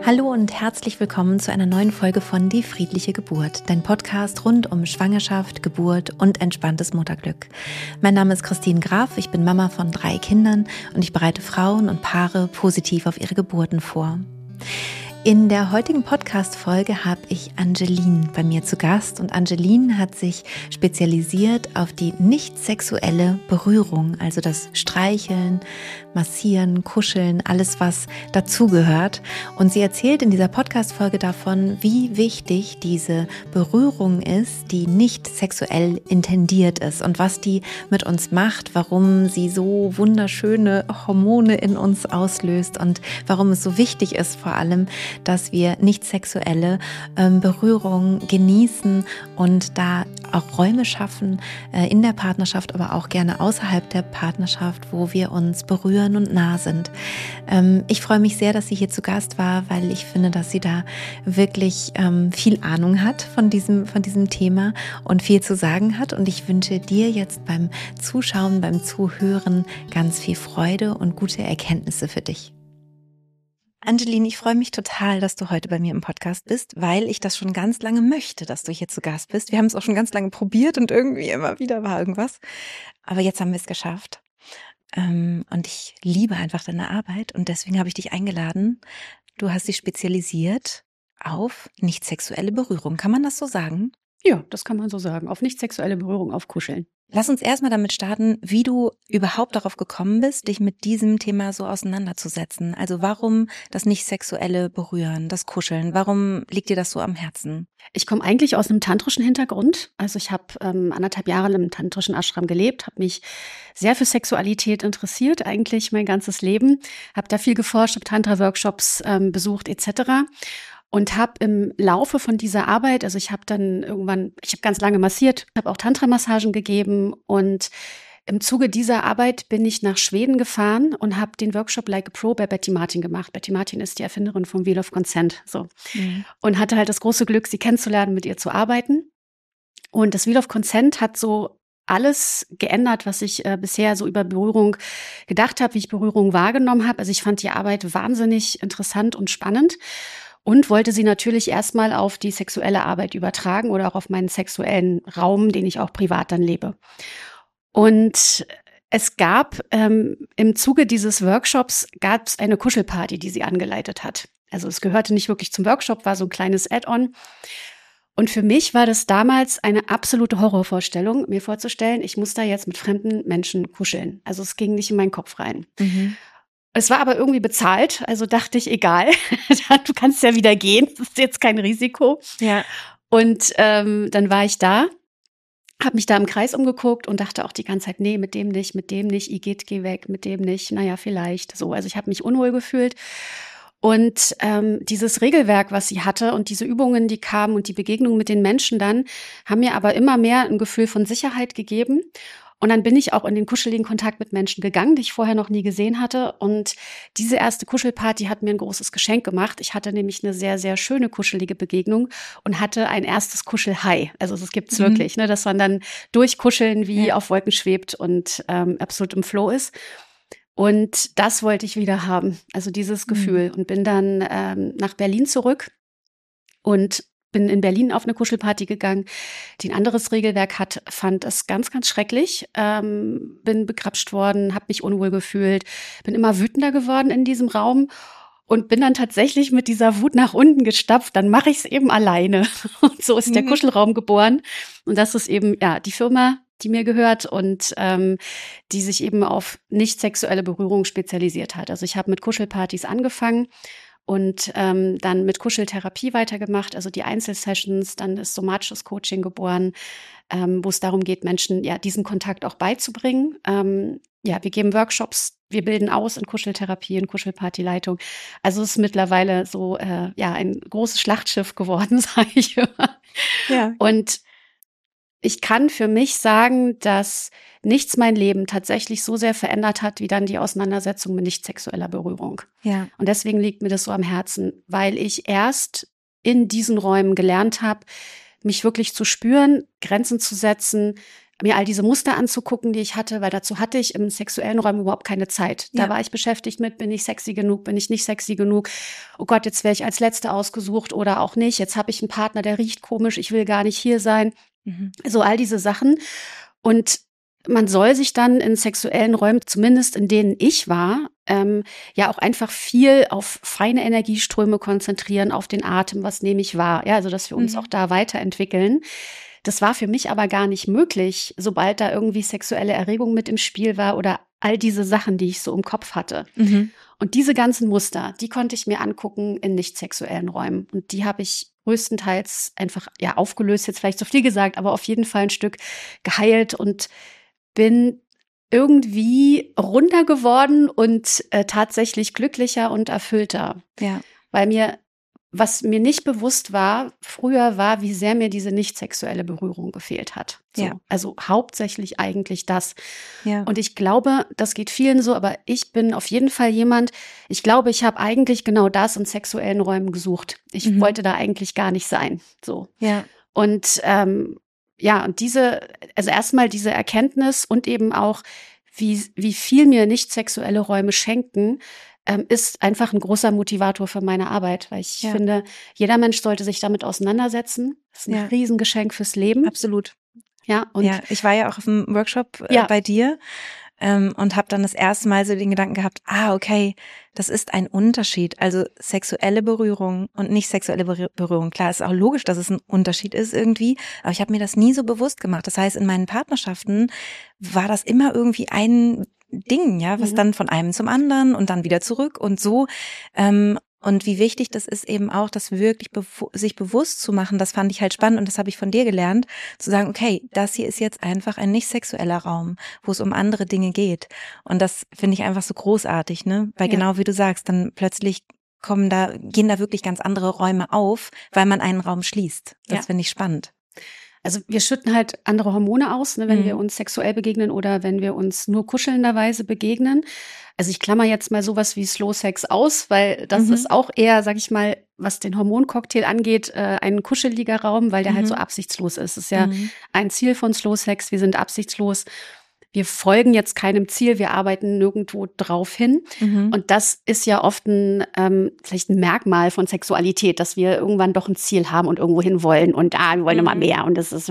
Hallo und herzlich willkommen zu einer neuen Folge von Die friedliche Geburt, dein Podcast rund um Schwangerschaft, Geburt und entspanntes Mutterglück. Mein Name ist Christine Graf, ich bin Mama von 3 Kindern und ich bereite Frauen und Paare positiv auf ihre Geburten vor. In der heutigen Podcast-Folge habe ich Angeline bei mir zu Gast und Angeline hat sich spezialisiert auf die nicht sexuelle Berührung, also das Streicheln, Massieren, Kuscheln, alles was dazugehört. Und sie erzählt in dieser Podcast-Folge davon, wie wichtig diese Berührung ist, die nicht sexuell intendiert ist und was die mit uns macht, warum sie so wunderschöne Hormone in uns auslöst und warum es so wichtig ist vor allem, dass wir nicht sexuelle Berührung genießen und da auch Räume schaffen in der Partnerschaft, aber auch gerne außerhalb der Partnerschaft, wo wir uns berühren und nah sind. Ich freue mich sehr, dass sie hier zu Gast war, weil ich finde, dass sie da wirklich viel Ahnung hat von diesem Thema und viel zu sagen hat. Und ich wünsche dir jetzt beim Zuschauen, beim Zuhören ganz viel Freude und gute Erkenntnisse für dich. Angeline, ich freue mich total, dass du heute bei mir im Podcast bist, weil ich das schon ganz lange möchte, dass du hier zu Gast bist. Wir haben es auch schon ganz lange probiert und irgendwie immer wieder war irgendwas. Aber jetzt haben wir es geschafft. Und ich liebe einfach deine Arbeit und deswegen habe ich dich eingeladen. Du hast dich spezialisiert auf nicht sexuelle Berührung. Kann man das so sagen? Ja, das kann man so sagen. Auf nicht sexuelle Berührung, auf Kuscheln. Lass uns erstmal damit starten, wie du überhaupt darauf gekommen bist, dich mit diesem Thema so auseinanderzusetzen. Also warum das nicht sexuelle Berühren, das Kuscheln? Warum liegt dir das so am Herzen? Ich komme eigentlich aus einem tantrischen Hintergrund. Also ich habe 1,5 Jahre im tantrischen Ashram gelebt, habe mich sehr für Sexualität interessiert, eigentlich mein ganzes Leben. Habe da viel geforscht, habe Tantra-Workshops besucht etc. Und habe im Laufe von dieser Arbeit, also ich habe ganz lange massiert, habe auch Tantra-Massagen gegeben und im Zuge dieser Arbeit bin ich nach Schweden gefahren und habe den Workshop Like a Pro bei Betty Martin gemacht. Betty Martin ist die Erfinderin vom Wheel of Consent. So. Mhm. Und hatte halt das große Glück, sie kennenzulernen, mit ihr zu arbeiten. Und das Wheel of Consent hat so alles geändert, was ich bisher so über Berührung gedacht habe, wie ich Berührung wahrgenommen habe. Also ich fand die Arbeit wahnsinnig interessant und spannend. Und wollte sie natürlich erstmal auf die sexuelle Arbeit übertragen oder auch auf meinen sexuellen Raum, den ich auch privat dann lebe. Und es gab im Zuge dieses Workshops gab es eine Kuschelparty, die sie angeleitet hat. Also es gehörte nicht wirklich zum Workshop, war so ein kleines Add-on. Und für mich war das damals eine absolute Horrorvorstellung, mir vorzustellen, ich muss da jetzt mit fremden Menschen kuscheln. Also es ging nicht in meinen Kopf rein. Mhm. Es war aber irgendwie bezahlt, also dachte ich, egal, du kannst ja wieder gehen, das ist jetzt kein Risiko. Ja. Und dann war ich da, habe mich da im Kreis umgeguckt und dachte auch die ganze Zeit, nee, mit dem nicht, Igitt, geh weg, mit dem nicht, naja, vielleicht so. Also ich habe mich unwohl gefühlt. Und dieses Regelwerk, was sie hatte und diese Übungen, die kamen und die Begegnungen mit den Menschen dann, haben mir aber immer mehr ein Gefühl von Sicherheit gegeben. Und dann bin ich auch in den kuscheligen Kontakt mit Menschen gegangen, die ich vorher noch nie gesehen hatte. Und diese erste Kuschelparty hat mir ein großes Geschenk gemacht. Ich hatte nämlich eine sehr, sehr schöne kuschelige Begegnung und hatte ein erstes Kuschelhigh. Also das gibt's wirklich, ne, dass man dann durchkuscheln wie auf Wolken schwebt und absolut im Flow ist. Und das wollte ich wieder haben, also dieses Gefühl. Und bin dann nach Berlin zurück und bin in Berlin auf eine Kuschelparty gegangen, die ein anderes Regelwerk hat, fand es ganz, ganz schrecklich. Bin begrapscht worden, habe mich unwohl gefühlt, bin immer wütender geworden in diesem Raum und bin dann tatsächlich mit dieser Wut nach unten gestapft. Dann mache ich es eben alleine. Und so ist der Kuschelraum geboren. Und das ist eben die Firma, die mir gehört und die sich eben auf nicht sexuelle Berührung spezialisiert hat. Also ich habe mit Kuschelpartys angefangen und dann mit Kuscheltherapie weitergemacht, also die Einzelsessions, dann ist somatisches Coaching geboren, wo es darum geht, Menschen diesen Kontakt auch beizubringen. Wir geben Workshops, wir bilden aus in Kuscheltherapie, in Kuschelpartyleitung. Also es ist mittlerweile so ein großes Schlachtschiff geworden, sage ich immer. Ja. Und ich kann für mich sagen, dass nichts mein Leben tatsächlich so sehr verändert hat, wie dann die Auseinandersetzung mit nicht sexueller Berührung. Ja. Und deswegen liegt mir das so am Herzen, weil ich erst in diesen Räumen gelernt habe, mich wirklich zu spüren, Grenzen zu setzen, mir all diese Muster anzugucken, die ich hatte, weil dazu hatte ich im sexuellen Raum überhaupt keine Zeit. Da war ich beschäftigt mit, bin ich sexy genug, bin ich nicht sexy genug? Oh Gott, jetzt wäre ich als Letzte ausgesucht oder auch nicht. Jetzt habe ich einen Partner, der riecht komisch, ich will gar nicht hier sein. So all diese Sachen. Und man soll sich dann in sexuellen Räumen, zumindest in denen ich war, ja auch einfach viel auf feine Energieströme konzentrieren, auf den Atem, was nehme ich wahr, ja, also dass wir uns auch da weiterentwickeln. Das war für mich aber gar nicht möglich, sobald da irgendwie sexuelle Erregung mit im Spiel war oder all diese Sachen, die ich so im Kopf hatte. Und diese ganzen Muster, die konnte ich mir angucken in nicht sexuellen Räumen. Und die habe ich größtenteils einfach ja aufgelöst, jetzt vielleicht zu viel gesagt, aber auf jeden Fall ein Stück geheilt und bin irgendwie runder geworden und tatsächlich glücklicher und erfüllter. Ja. Weil was mir nicht bewusst war, früher war, wie sehr mir diese nicht sexuelle Berührung gefehlt hat. So. Ja. Also hauptsächlich eigentlich das. Ja. Und ich glaube, das geht vielen so, aber ich bin auf jeden Fall jemand, ich glaube, ich habe eigentlich genau das in sexuellen Räumen gesucht. Ich wollte da eigentlich gar nicht sein. So. Ja. Und ja, und also erstmal diese Erkenntnis und eben auch, wie viel mir nicht sexuelle Räume schenken, ist einfach ein großer Motivator für meine Arbeit, weil ich finde, jeder Mensch sollte sich damit auseinandersetzen. Das ist ein Riesengeschenk fürs Leben. Absolut. Ja, und ich war ja auch auf dem Workshop bei dir und habe dann das erste Mal so den Gedanken gehabt, okay, das ist ein Unterschied. Also sexuelle Berührung und nicht sexuelle Berührung. Klar, ist auch logisch, dass es ein Unterschied ist irgendwie, aber ich habe mir das nie so bewusst gemacht. Das heißt, in meinen Partnerschaften war das immer irgendwie ein Ding, ja, was dann von einem zum anderen und dann wieder zurück und so. Und wie wichtig das ist eben auch, das wirklich sich bewusst zu machen, das fand ich halt spannend und das habe ich von dir gelernt, zu sagen, okay, das hier ist jetzt einfach ein nicht sexueller Raum, wo es um andere Dinge geht. Und das finde ich einfach so großartig, ne? Weil genau wie du sagst, dann plötzlich gehen da wirklich ganz andere Räume auf, weil man einen Raum schließt. Das finde ich spannend. Also wir schütten halt andere Hormone aus, ne, wenn wir uns sexuell begegnen oder wenn wir uns nur kuschelnderweise begegnen. Also ich klammer jetzt mal sowas wie Slow Sex aus, weil das ist auch eher, sag ich mal, was den Hormoncocktail angeht, ein kuscheliger Raum, weil der halt so absichtslos ist. Das ist ja ein Ziel von Slow Sex, wir sind absichtslos. Wir folgen jetzt keinem Ziel, wir arbeiten nirgendwo drauf hin. Und das ist ja oft vielleicht ein Merkmal von Sexualität, dass wir irgendwann doch ein Ziel haben und irgendwo hin wollen und wir wollen immer mehr und das ist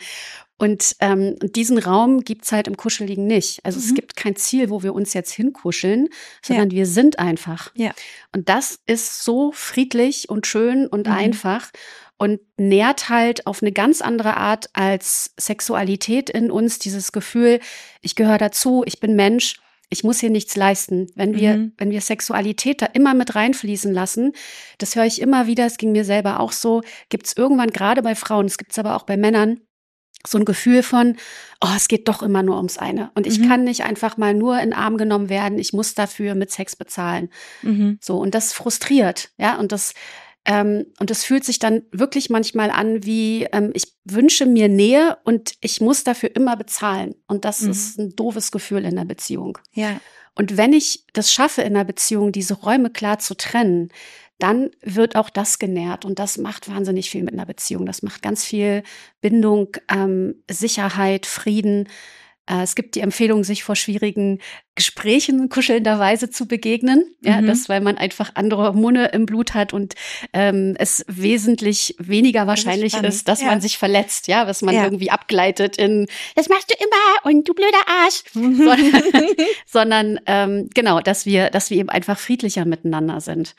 und diesen Raum gibt's halt im Kuscheligen nicht. Also es gibt kein Ziel, wo wir uns jetzt hinkuscheln, sondern wir sind einfach. Ja. Und das ist so friedlich und schön und einfach. Und nährt halt auf eine ganz andere Art als Sexualität in uns dieses Gefühl, ich gehöre dazu, ich bin Mensch, ich muss hier nichts leisten. Wenn wir Sexualität da immer mit reinfließen lassen, das höre ich immer wieder, es ging mir selber auch so, gibt es irgendwann gerade bei Frauen, es gibt es aber auch bei Männern, so ein Gefühl von, es geht doch immer nur ums eine. Und ich kann nicht einfach mal nur in den Arm genommen werden, ich muss dafür mit Sex bezahlen. So, und das frustriert, ja, und das fühlt sich dann wirklich manchmal an wie, ich wünsche mir Nähe und ich muss dafür immer bezahlen. Und das ist ein doofes Gefühl in der Beziehung. Ja. Und wenn ich das schaffe, in der Beziehung diese Räume klar zu trennen, dann wird auch das genährt. Und das macht wahnsinnig viel mit einer Beziehung. Das macht ganz viel Bindung, Sicherheit, Frieden. Es gibt die Empfehlung, sich vor schwierigen Gesprächen kuschelnderweise zu begegnen. Ja, das, weil man einfach andere Hormone im Blut hat und es wesentlich weniger wahrscheinlich ist, dass man sich verletzt, ja, was man irgendwie abgleitet in, das machst du immer und du blöder Arsch. Sondern genau, dass wir eben einfach friedlicher miteinander sind.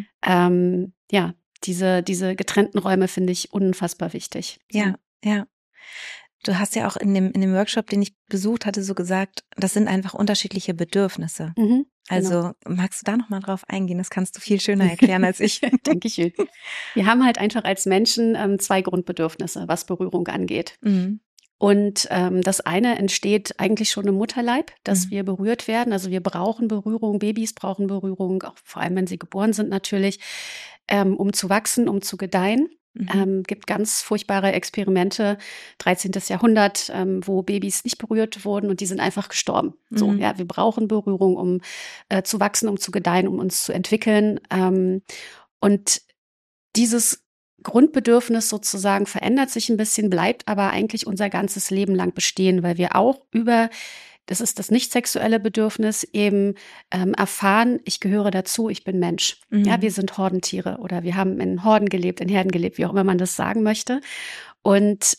Ja, diese getrennten Räume finde ich unfassbar wichtig. Ja, ja. Du hast ja auch in dem Workshop, den ich besucht hatte, so gesagt, das sind einfach unterschiedliche Bedürfnisse. Also magst du da noch mal drauf eingehen? Das kannst du viel schöner erklären als ich. Dankeschön. Wir haben halt einfach als Menschen 2 Grundbedürfnisse, was Berührung angeht. Und das eine entsteht eigentlich schon im Mutterleib, dass wir berührt werden. Also wir brauchen Berührung, Babys brauchen Berührung, auch vor allem, wenn sie geboren sind natürlich, um zu wachsen, um zu gedeihen. Gibt ganz furchtbare Experimente, 13. Jahrhundert, wo Babys nicht berührt wurden und die sind einfach gestorben. So, ja, wir brauchen Berührung, um zu wachsen, um zu gedeihen, um uns zu entwickeln. Und dieses Grundbedürfnis sozusagen verändert sich ein bisschen, bleibt aber eigentlich unser ganzes Leben lang bestehen, weil wir auch das ist das nicht sexuelle Bedürfnis, eben erfahren, ich gehöre dazu, ich bin Mensch. Ja, wir sind Hordentiere oder wir haben in Horden gelebt, in Herden gelebt, wie auch immer man das sagen möchte. Und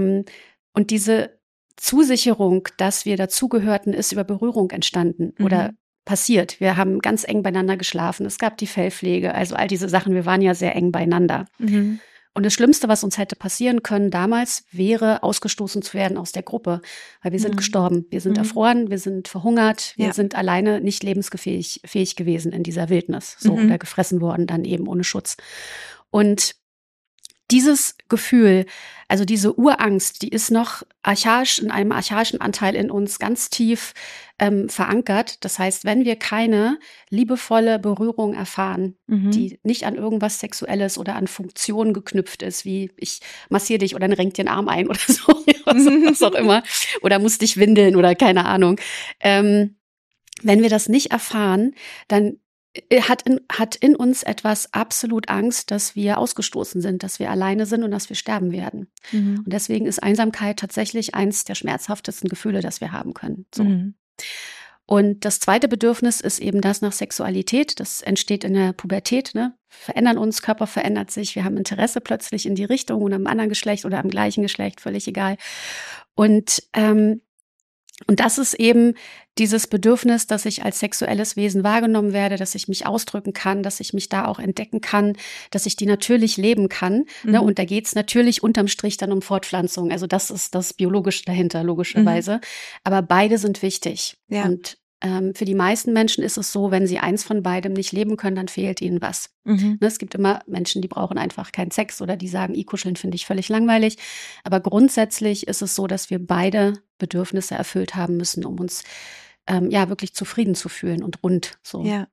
diese Zusicherung, dass wir dazugehörten, ist über Berührung entstanden oder passiert. Wir haben ganz eng beieinander geschlafen. Es gab die Fellpflege, also all diese Sachen. Wir waren ja sehr eng beieinander. Und das Schlimmste, was uns hätte passieren können damals, wäre ausgestoßen zu werden aus der Gruppe, weil wir sind gestorben. Wir sind erfroren, wir sind verhungert, wir sind alleine nicht lebensfähig gewesen in dieser Wildnis, so oder gefressen worden, dann eben ohne Schutz. Und dieses Gefühl, also diese Urangst, die ist noch archaisch, in einem archaischen Anteil in uns ganz tief verankert. Das heißt, wenn wir keine liebevolle Berührung erfahren, die nicht an irgendwas Sexuelles oder an Funktionen geknüpft ist, wie ich massiere dich oder renk dir den Arm ein oder so, was auch immer, oder muss dich windeln oder keine Ahnung. Wenn wir das nicht erfahren, dann hat in uns etwas absolut Angst, dass wir ausgestoßen sind, dass wir alleine sind und dass wir sterben werden. Und deswegen ist Einsamkeit tatsächlich eins der schmerzhaftesten Gefühle, das wir haben können. So. Und das zweite Bedürfnis ist eben das nach Sexualität. Das entsteht in der Pubertät, ne? Verändern uns, Körper verändert sich. Wir haben Interesse plötzlich in die Richtung oder am anderen Geschlecht oder am gleichen Geschlecht, völlig egal. Und das ist eben dieses Bedürfnis, dass ich als sexuelles Wesen wahrgenommen werde, dass ich mich ausdrücken kann, dass ich mich da auch entdecken kann, dass ich die natürlich leben kann. Ne? Und da geht's natürlich unterm Strich dann um Fortpflanzung. Also das ist das Biologische dahinter, logischerweise. Aber beide sind wichtig. Ja. Und für die meisten Menschen ist es so, wenn sie eins von beidem nicht leben können, dann fehlt ihnen was. Ne, es gibt immer Menschen, die brauchen einfach keinen Sex oder die sagen, kuscheln finde ich völlig langweilig. Aber grundsätzlich ist es so, dass wir beide Bedürfnisse erfüllt haben müssen, um uns wirklich zufrieden zu fühlen und rund. So. Ja.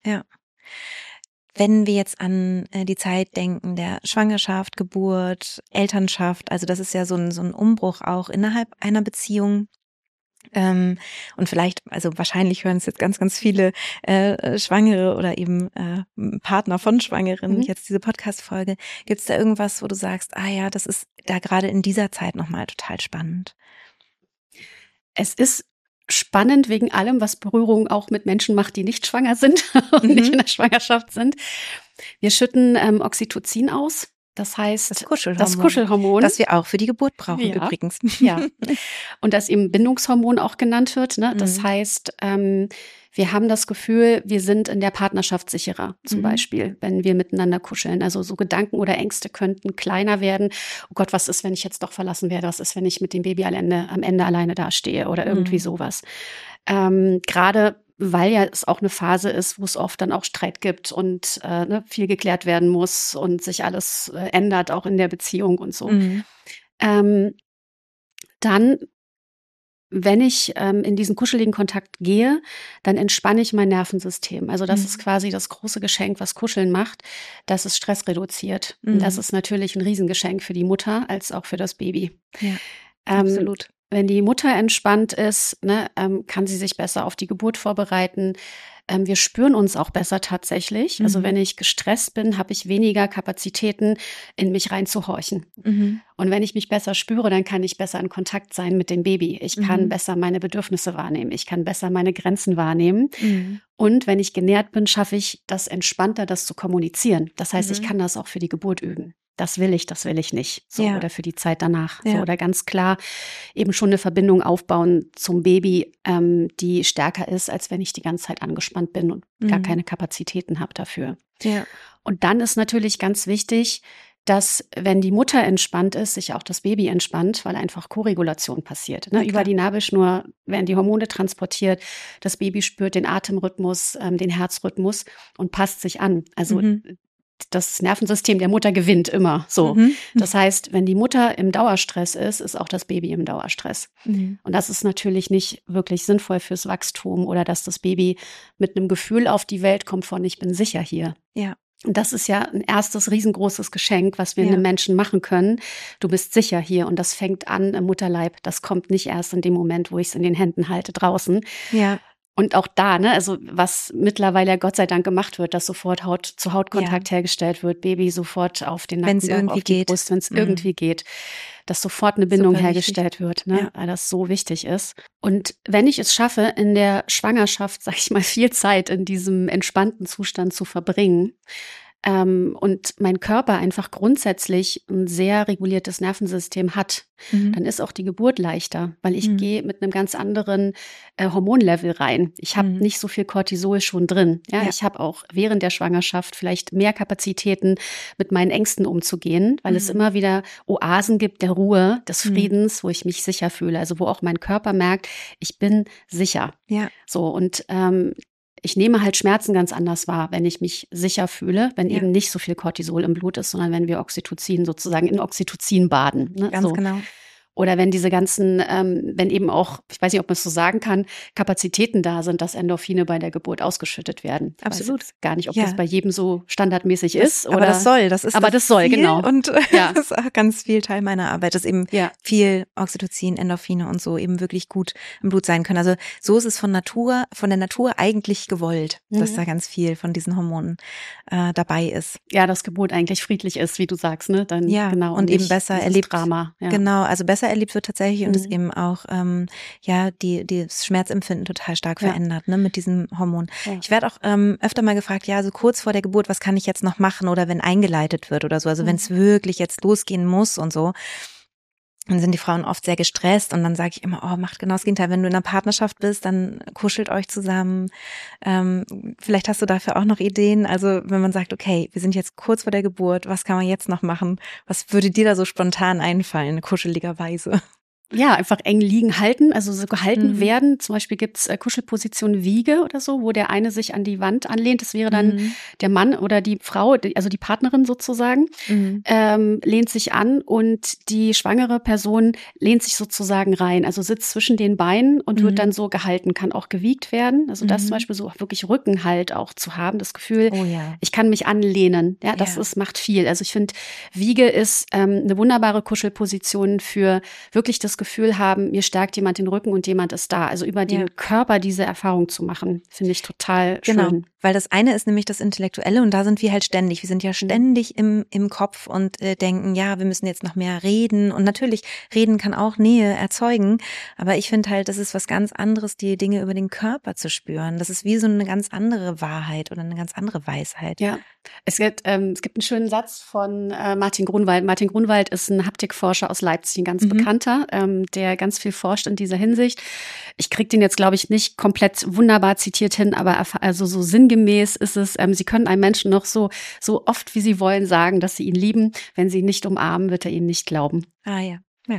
Wenn wir jetzt an die Zeit denken, der Schwangerschaft, Geburt, Elternschaft, also das ist ja so ein Umbruch auch innerhalb einer Beziehung. Und vielleicht, also wahrscheinlich hören es jetzt ganz, ganz viele Schwangere oder eben Partner von Schwangeren jetzt diese Podcast-Folge. Gibt es da irgendwas, wo du sagst, das ist da gerade in dieser Zeit nochmal total spannend? Es ist spannend wegen allem, was Berührung auch mit Menschen macht, die nicht schwanger sind und nicht in der Schwangerschaft sind. Wir schütten Oxytocin aus. Das heißt, das Kuschelhormon. Das wir auch für die Geburt brauchen übrigens. Ja. Und das eben Bindungshormon auch genannt wird. Ne? Das heißt, wir haben das Gefühl, wir sind in der Partnerschaft sicherer, zum Beispiel, wenn wir miteinander kuscheln. Also so Gedanken oder Ängste könnten kleiner werden. Oh Gott, was ist, wenn ich jetzt doch verlassen werde? Was ist, wenn ich mit dem Baby am Ende alleine dastehe oder irgendwie sowas? Gerade weil ja es auch eine Phase ist, wo es oft dann auch Streit gibt und viel geklärt werden muss und sich alles ändert, auch in der Beziehung und so. Dann, wenn ich in diesen kuscheligen Kontakt gehe, dann entspanne ich mein Nervensystem. Also das ist quasi das große Geschenk, was Kuscheln macht, dass es Stress reduziert. Und das ist natürlich ein Riesengeschenk für die Mutter als auch für das Baby. Ja, absolut. Wenn die Mutter entspannt ist, kann sie sich besser auf die Geburt vorbereiten. Wir spüren uns auch besser tatsächlich. Also wenn ich gestresst bin, habe ich weniger Kapazitäten, in mich reinzuhorchen. Und wenn ich mich besser spüre, dann kann ich besser in Kontakt sein mit dem Baby. Ich kann besser meine Bedürfnisse wahrnehmen. Ich kann besser meine Grenzen wahrnehmen. Und wenn ich genährt bin, schaffe ich das entspannter, das zu kommunizieren. Das heißt, ich kann das auch für die Geburt üben. Das will ich nicht. So, oder für die Zeit danach. So, oder ganz klar eben schon eine Verbindung aufbauen zum Baby, die stärker ist, als wenn ich die ganze Zeit angespannt bin und gar keine Kapazitäten habe dafür. Ja. Und dann ist natürlich ganz wichtig, dass, wenn die Mutter entspannt ist, sich auch das Baby entspannt, weil einfach Koregulation passiert. Ne? Über die Nabelschnur werden die Hormone transportiert, das Baby spürt den Atemrhythmus, den Herzrhythmus und passt sich an. Also das Nervensystem der Mutter gewinnt immer so. Das heißt, wenn die Mutter im Dauerstress ist, ist auch das Baby im Dauerstress. Und das ist natürlich nicht wirklich sinnvoll fürs Wachstum oder dass das Baby mit einem Gefühl auf die Welt kommt von, ich bin sicher hier. Ja. Und das ist ja ein erstes riesengroßes Geschenk, was wir einem Menschen machen können. Du bist sicher hier und das fängt an im Mutterleib. Das kommt nicht erst in dem Moment, wo ich es in den Händen halte draußen. Ja. Und auch da, ne, also was mittlerweile Gott sei Dank gemacht wird, dass sofort Haut-zu-Haut-Kontakt hergestellt wird, Baby sofort auf den Nacken, auf die Brust, wenn es irgendwie geht, dass sofort eine Bindung hergestellt wird, ne, weil das so wichtig ist. Und wenn ich es schaffe, in der Schwangerschaft, sag ich mal, viel Zeit in diesem entspannten Zustand zu verbringen, und mein Körper einfach grundsätzlich ein sehr reguliertes Nervensystem hat, dann ist auch die Geburt leichter, weil ich gehe mit einem ganz anderen Hormonlevel rein. Ich habe nicht so viel Cortisol schon drin. Ja, ich habe auch während der Schwangerschaft vielleicht mehr Kapazitäten, mit meinen Ängsten umzugehen, weil es immer wieder Oasen gibt der Ruhe, des Friedens, wo ich mich sicher fühle. Also wo auch mein Körper merkt, ich bin sicher. Ja. So, und ich nehme halt Schmerzen ganz anders wahr, wenn ich mich sicher fühle, wenn eben nicht so viel Cortisol im Blut ist, sondern wenn wir Oxytocin sozusagen in Oxytocin baden. Ne? Ganz genau. Oder wenn diese ganzen, wenn eben auch, ich weiß nicht, ob man es so sagen kann, Kapazitäten da sind, dass Endorphine bei der Geburt ausgeschüttet werden. Absolut. Ich weiß gar nicht, ob das bei jedem so standardmäßig ist. Aber das soll, genau. Und das ist auch ganz viel Teil meiner Arbeit, dass eben viel Oxytocin, Endorphine und so eben wirklich gut im Blut sein können. Also so ist es von der Natur eigentlich gewollt, dass da ganz viel von diesen Hormonen dabei ist. Ja, dass Geburt eigentlich friedlich ist, wie du sagst, ne? Dann, genau. Und eben besser erlebt. Drama. Ja. Genau, also besser erlebt wird tatsächlich und es eben auch das Schmerzempfinden total stark verändert, ne, mit diesem Hormon. Ja. Ich werde auch öfter mal gefragt, so kurz vor der Geburt, was kann ich jetzt noch machen oder wenn eingeleitet wird oder so, also wenn es wirklich jetzt losgehen muss und so. Dann sind die Frauen oft sehr gestresst und dann sage ich immer, macht genau das Gegenteil. Wenn du in einer Partnerschaft bist, dann kuschelt euch zusammen. Vielleicht hast du dafür auch noch Ideen. Also wenn man sagt, okay, wir sind jetzt kurz vor der Geburt, was kann man jetzt noch machen? Was würde dir da so spontan einfallen, kuscheligerweise? Ja, einfach eng liegen halten, also so gehalten werden. Zum Beispiel gibt's Kuschelposition Wiege oder so, wo der eine sich an die Wand anlehnt. Das wäre dann der Mann oder die Frau, also die Partnerin sozusagen, lehnt sich an und die schwangere Person lehnt sich sozusagen rein, also sitzt zwischen den Beinen und wird dann so gehalten, kann auch gewiegt werden. Also das zum Beispiel so wirklich Rückenhalt auch zu haben, das Gefühl, ich kann mich anlehnen. Ja, das macht viel. Also ich finde, Wiege ist eine wunderbare Kuschelposition für wirklich das Gefühl haben, mir stärkt jemand den Rücken und jemand ist da. Also über den Körper diese Erfahrung zu machen, finde ich total schön. Genau, weil das eine ist nämlich das Intellektuelle und da sind wir halt ständig. Wir sind ja ständig im Kopf und denken, wir müssen jetzt noch mehr reden. Und natürlich, reden kann auch Nähe erzeugen. Aber ich finde halt, das ist was ganz anderes, die Dinge über den Körper zu spüren. Das ist wie so eine ganz andere Wahrheit oder eine ganz andere Weisheit. Ja, es gibt einen schönen Satz von Martin Grunwald. Martin Grunwald ist ein Haptikforscher aus Leipzig, ein ganz bekannter, der ganz viel forscht in dieser Hinsicht. Ich kriege den jetzt, glaube ich, nicht komplett wunderbar zitiert hin, aber also so sinngemäß ist es, Sie können einem Menschen noch so oft, wie Sie wollen, sagen, dass Sie ihn lieben. Wenn Sie ihn nicht umarmen, wird er Ihnen nicht glauben. Ja.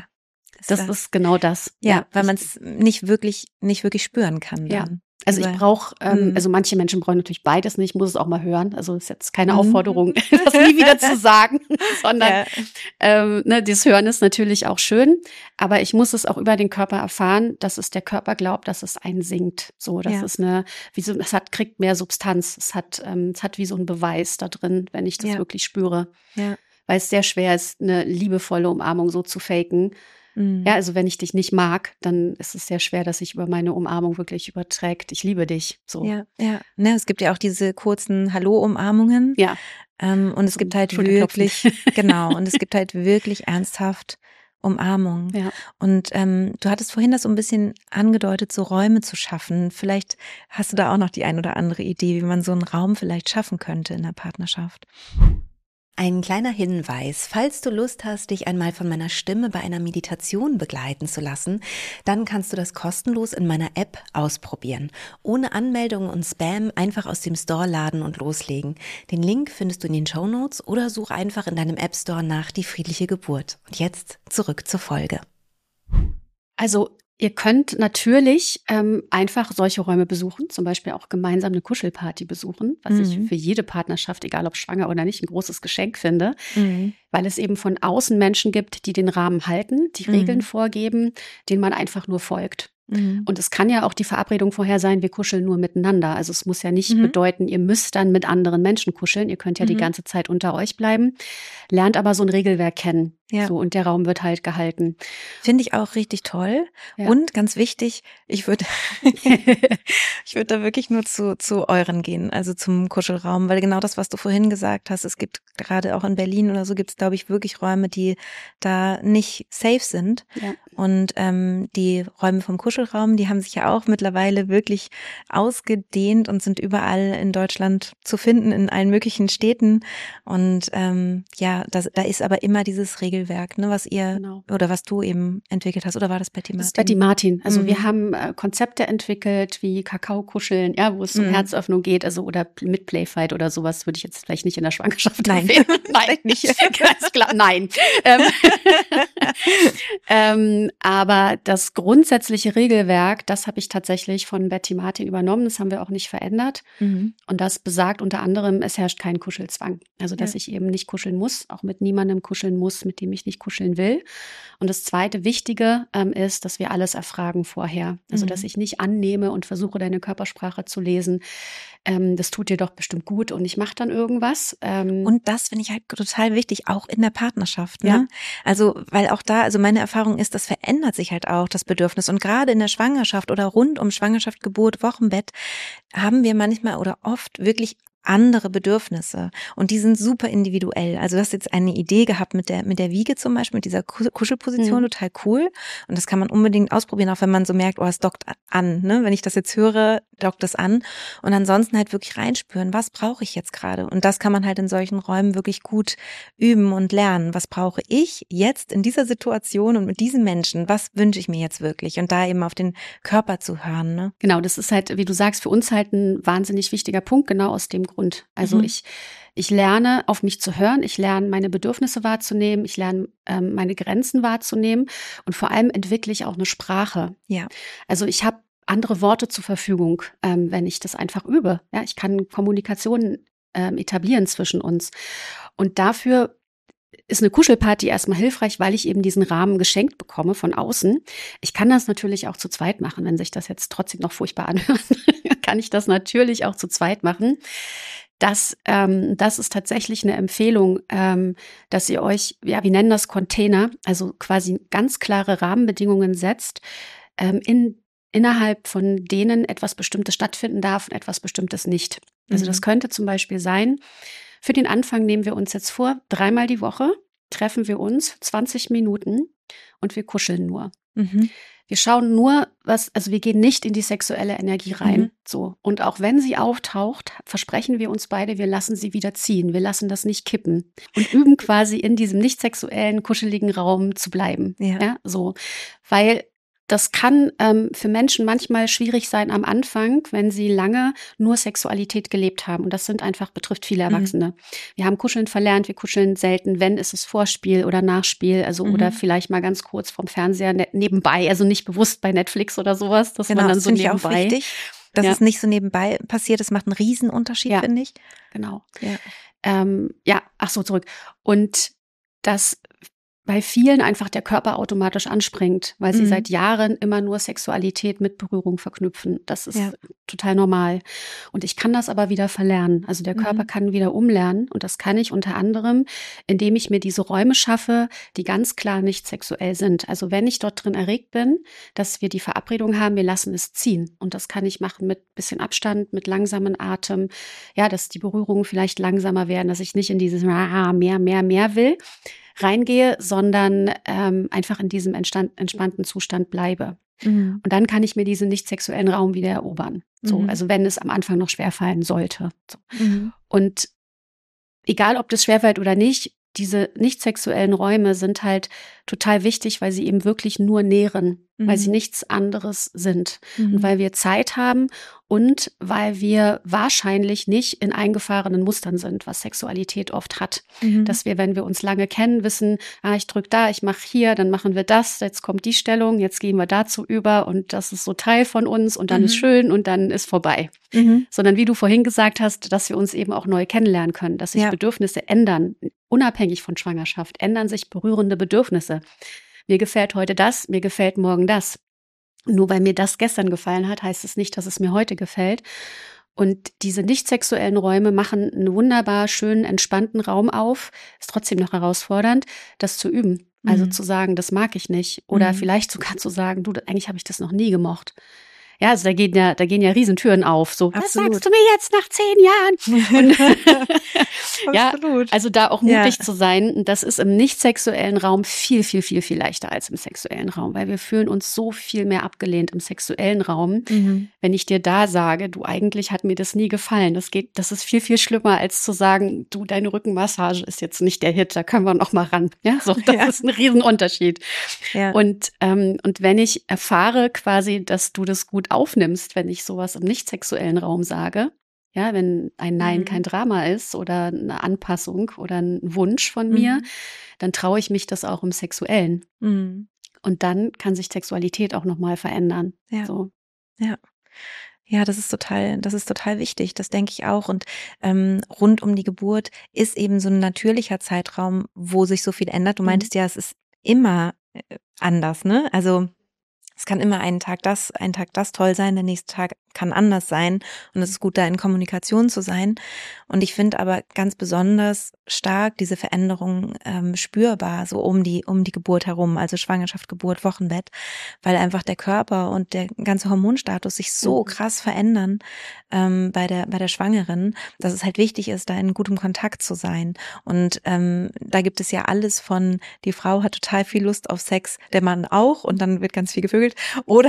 Das ist genau das. Ja, weil man es nicht wirklich spüren kann. Dann. Ja. Also ich brauche, also manche Menschen brauchen natürlich beides nicht, ich muss es auch mal hören. Also ist jetzt keine Aufforderung, das nie wieder zu sagen, sondern das Hören ist natürlich auch schön, aber ich muss es auch über den Körper erfahren, dass es der Körper glaubt, dass es einen singt. So, das ist kriegt mehr Substanz. Es hat wie so einen Beweis da drin, wenn ich das wirklich spüre. Ja. Weil es sehr schwer ist, eine liebevolle Umarmung so zu faken. Ja, also wenn ich dich nicht mag, dann ist es sehr schwer, dass sich über meine Umarmung wirklich überträgt. Ich liebe dich. So. Ja. Ne, es gibt ja auch diese kurzen Hallo-Umarmungen. Ja. Und es gibt halt wirklich, und es gibt halt wirklich ernsthaft Umarmung. Ja. Und du hattest vorhin das so ein bisschen angedeutet, so Räume zu schaffen. Vielleicht hast du da auch noch die ein oder andere Idee, wie man so einen Raum vielleicht schaffen könnte in der Partnerschaft. Ein kleiner Hinweis, falls du Lust hast, dich einmal von meiner Stimme bei einer Meditation begleiten zu lassen, dann kannst du das kostenlos in meiner App ausprobieren. Ohne Anmeldung und Spam einfach aus dem Store laden und loslegen. Den Link findest du in den Shownotes oder such einfach in deinem App Store nach Die friedliche Geburt. Und jetzt zurück zur Folge. Also ihr könnt natürlich einfach solche Räume besuchen, zum Beispiel auch gemeinsam eine Kuschelparty besuchen, was ich für jede Partnerschaft, egal ob schwanger oder nicht, ein großes Geschenk finde, weil es eben von außen Menschen gibt, die den Rahmen halten, die Regeln vorgeben, denen man einfach nur folgt. Und es kann ja auch die Verabredung vorher sein, wir kuscheln nur miteinander. Also es muss ja nicht bedeuten, ihr müsst dann mit anderen Menschen kuscheln. Ihr könnt ja die ganze Zeit unter euch bleiben, lernt aber so ein Regelwerk kennen. Ja. So, und der Raum wird halt gehalten. Finde ich auch richtig toll. Ja. Und ganz wichtig, ich würde da wirklich nur zu euren gehen, also zum Kuschelraum, weil genau das, was du vorhin gesagt hast, es gibt gerade auch in Berlin oder so, gibt es, glaube ich, wirklich Räume, die da nicht safe sind. Ja. Und die Räume vom Kuschelraum, die haben sich ja auch mittlerweile wirklich ausgedehnt und sind überall in Deutschland zu finden, in allen möglichen Städten. Und da ist aber immer dieses Regelwerk, ne, was ihr oder was du eben entwickelt hast. Oder war das Betty Martin? Das ist Betty Martin. Also wir haben Konzepte entwickelt, wie Kakaokuscheln, ja, wo es um Herzöffnung geht, also oder mit Playfight oder sowas, würde ich jetzt vielleicht nicht in der Schwangerschaft empfehlen. Nein, nicht. Ganz klar, nein. Aber das grundsätzliche Regelwerk, das habe ich tatsächlich von Betty Martin übernommen. Das haben wir auch nicht verändert. Und das besagt unter anderem, es herrscht kein Kuschelzwang. Also, dass ich eben nicht kuscheln muss, auch mit niemandem kuscheln muss, mit dem ich nicht kuscheln will. Und das zweite Wichtige ist, dass wir alles erfragen vorher. Also, dass ich nicht annehme und versuche, deine Körpersprache zu lesen. Das tut dir doch bestimmt gut und ich mache dann irgendwas. Und das finde ich halt total wichtig, auch in der Partnerschaft. Ne? Ja. Also, weil auch da, also meine Erfahrung ist, das verändert sich halt auch, das Bedürfnis. Und gerade in der Schwangerschaft oder rund um Schwangerschaft, Geburt, Wochenbett haben wir manchmal oder oft wirklich andere Bedürfnisse und die sind super individuell. Also du hast jetzt eine Idee gehabt mit der Wiege zum Beispiel, mit dieser Kuschelposition, total cool und das kann man unbedingt ausprobieren, auch wenn man so merkt, oh, es dockt an, ne? Wenn ich das jetzt höre, dockt es an und ansonsten halt wirklich reinspüren, was brauche ich jetzt gerade und das kann man halt in solchen Räumen wirklich gut üben und lernen. Was brauche ich jetzt in dieser Situation und mit diesen Menschen, was wünsche ich mir jetzt wirklich und da eben auf den Körper zu hören, ne? Genau, das ist halt, wie du sagst, für uns halt ein wahnsinnig wichtiger Punkt, genau aus dem Grund. Also ich lerne, auf mich zu hören, ich lerne, meine Bedürfnisse wahrzunehmen, ich lerne, meine Grenzen wahrzunehmen und vor allem entwickle ich auch eine Sprache. Ja. Also ich habe andere Worte zur Verfügung, wenn ich das einfach übe. Ja, ich kann Kommunikation etablieren zwischen uns. Und dafür ist eine Kuschelparty erstmal hilfreich, weil ich eben diesen Rahmen geschenkt bekomme von außen. Ich kann das natürlich auch zu zweit machen, wenn sich das jetzt trotzdem noch furchtbar anhört, kann ich das natürlich auch zu zweit machen. Das ist tatsächlich eine Empfehlung, dass ihr euch, ja, wir nennen das Container, also quasi ganz klare Rahmenbedingungen setzt, innerhalb von denen etwas Bestimmtes stattfinden darf und etwas Bestimmtes nicht. Also das könnte zum Beispiel sein, für den Anfang nehmen wir uns jetzt vor, 3-mal die Woche treffen wir uns 20 Minuten und wir kuscheln nur. Wir schauen nur, also wir gehen nicht in die sexuelle Energie rein. So. Und auch wenn sie auftaucht, versprechen wir uns beide, wir lassen sie wieder ziehen. Wir lassen das nicht kippen und üben quasi in diesem nicht sexuellen, kuscheligen Raum zu bleiben. Ja, so. Weil das kann für Menschen manchmal schwierig sein am Anfang, wenn sie lange nur Sexualität gelebt haben. Und das betrifft viele Erwachsene. Wir haben Kuscheln verlernt, wir kuscheln selten, wenn ist es Vorspiel oder Nachspiel, also oder vielleicht mal ganz kurz vom Fernseher nebenbei, also nicht bewusst bei Netflix oder sowas, dass man dann so nebenbei. Ich auch wichtig, dass es nicht so nebenbei passiert, das macht einen Riesenunterschied, finde ich. Genau. Zurück. Und das bei vielen einfach der Körper automatisch anspringt, weil sie seit Jahren immer nur Sexualität mit Berührung verknüpfen. Das ist total normal. Und ich kann das aber wieder verlernen. Also der Körper kann wieder umlernen und das kann ich unter anderem, indem ich mir diese Räume schaffe, die ganz klar nicht sexuell sind. Also wenn ich dort drin erregt bin, dass wir die Verabredung haben, wir lassen es ziehen. Und das kann ich machen mit bisschen Abstand, mit langsamen Atem. Ja, dass die Berührungen vielleicht langsamer werden, dass ich nicht in dieses mehr will reingehe, sondern einfach in diesem entspannten Zustand bleibe. Und dann kann ich mir diesen nicht sexuellen Raum wieder erobern. So, also wenn es am Anfang noch schwerfallen sollte. So. Und egal, ob das schwerfällt oder nicht, diese nicht sexuellen Räume sind halt total wichtig, weil sie eben wirklich nur nähren, weil sie nichts anderes sind. Und weil wir Zeit haben und weil wir wahrscheinlich nicht in eingefahrenen Mustern sind, was Sexualität oft hat. Dass wir, wenn wir uns lange kennen, wissen, ich drücke da, ich mache hier, dann machen wir das, jetzt kommt die Stellung, jetzt gehen wir dazu über und das ist so Teil von uns und dann ist schön und dann ist vorbei. Sondern wie du vorhin gesagt hast, dass wir uns eben auch neu kennenlernen können, dass sich Bedürfnisse ändern, unabhängig von Schwangerschaft, ändern sich berührende Bedürfnisse. Mir gefällt heute das, mir gefällt morgen das. Nur weil mir das gestern gefallen hat, heißt es nicht, dass es mir heute gefällt. Und diese nicht sexuellen Räume machen einen wunderbar schönen, entspannten Raum auf. Ist trotzdem noch herausfordernd, das zu üben. Also zu sagen, das mag ich nicht. Oder vielleicht sogar zu sagen, du, eigentlich habe ich das noch nie gemocht. Ja, also da gehen ja Riesentüren auf. So, Absolut. Was sagst du mir jetzt nach 10 Jahren? Und ja, also da auch mutig zu sein. Und das ist im nicht sexuellen Raum viel, viel, viel, viel leichter als im sexuellen Raum, weil wir fühlen uns so viel mehr abgelehnt im sexuellen Raum. Wenn ich dir da sage, du, eigentlich hat mir das nie gefallen. Das ist viel, viel schlimmer, als zu sagen, du, deine Rückenmassage ist jetzt nicht der Hit, da können wir noch mal ran. Ja, so, das ist ein Riesenunterschied. Ja. Und wenn ich erfahre quasi, dass du das gut aufnimmst, wenn ich sowas im nicht sexuellen Raum sage, ja, wenn ein Nein kein Drama ist oder eine Anpassung oder ein Wunsch von mir, dann traue ich mich das auch im Sexuellen. Und dann kann sich Sexualität auch nochmal verändern. Ja. So. Ja. Ja, das ist total wichtig, das denke ich auch. Und rund um die Geburt ist eben so ein natürlicher Zeitraum, wo sich so viel ändert. Du meintest ja, es ist immer anders, ne? Also es kann immer einen Tag das toll sein, der nächste Tag kann anders sein und es ist gut, da in Kommunikation zu sein. Und ich finde aber ganz besonders stark diese Veränderung spürbar, so um die Geburt herum, also Schwangerschaft, Geburt, Wochenbett, weil einfach der Körper und der ganze Hormonstatus sich so krass verändern bei der Schwangeren, dass es halt wichtig ist, da in gutem Kontakt zu sein. Und da gibt es ja alles von, die Frau hat total viel Lust auf Sex, der Mann auch und dann wird ganz viel gevögelt. Oder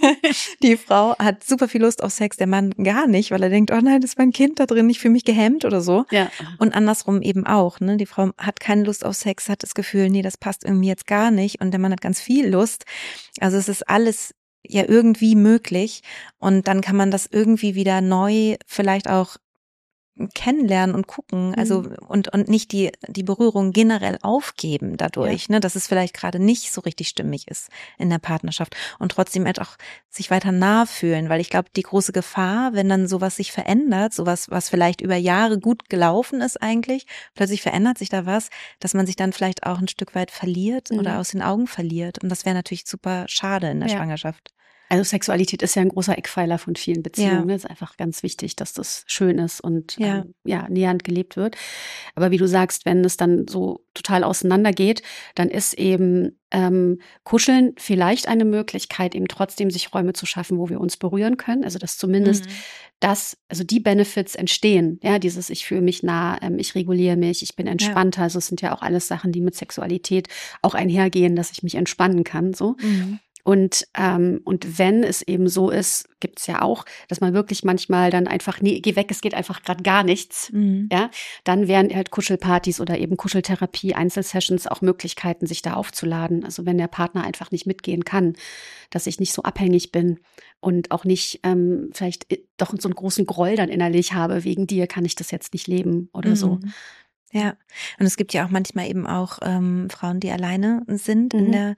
die Frau hat super viel Lust auf Sex, der Mann gar nicht, weil er denkt, oh nein, ist mein Kind da drin, ich fühle mich gehemmt oder so. Ja. Und andersrum eben auch, ne? Die Frau hat keine Lust auf Sex, hat das Gefühl, nee, das passt irgendwie jetzt gar nicht und der Mann hat ganz viel Lust. Also es ist alles ja irgendwie möglich und dann kann man das irgendwie wieder neu vielleicht auch kennenlernen und gucken, also und nicht die Berührung generell aufgeben dadurch, ne, dass es vielleicht gerade nicht so richtig stimmig ist in der Partnerschaft und trotzdem halt auch sich weiter nah fühlen, weil ich glaube, die große Gefahr, wenn dann sowas sich verändert, sowas, was vielleicht über Jahre gut gelaufen ist eigentlich, plötzlich verändert sich da was, dass man sich dann vielleicht auch ein Stück weit verliert oder aus den Augen verliert und das wäre natürlich super schade in der Schwangerschaft. Also Sexualität ist ja ein großer Eckpfeiler von vielen Beziehungen. Es ist einfach ganz wichtig, dass das schön ist und nähernd gelebt wird. Aber wie du sagst, wenn es dann so total auseinandergeht, dann ist eben Kuscheln vielleicht eine Möglichkeit, eben trotzdem sich Räume zu schaffen, wo wir uns berühren können. Also dass zumindest also die Benefits entstehen. Ja, dieses ich fühle mich nah, ich reguliere mich, ich bin entspannter. Also es sind ja auch alles Sachen, die mit Sexualität auch einhergehen, dass ich mich entspannen kann. So. Und wenn es eben so ist, gibt's ja auch, dass man wirklich manchmal dann einfach, nee, geh weg, es geht einfach gerade gar nichts. Ja, dann wären halt Kuschelpartys oder eben Kuscheltherapie, Einzelsessions auch Möglichkeiten, sich da aufzuladen. Also wenn der Partner einfach nicht mitgehen kann, dass ich nicht so abhängig bin und auch nicht vielleicht doch so einen großen Groll dann innerlich habe, wegen dir kann ich das jetzt nicht leben oder so. Ja, und es gibt ja auch manchmal eben auch Frauen, die alleine sind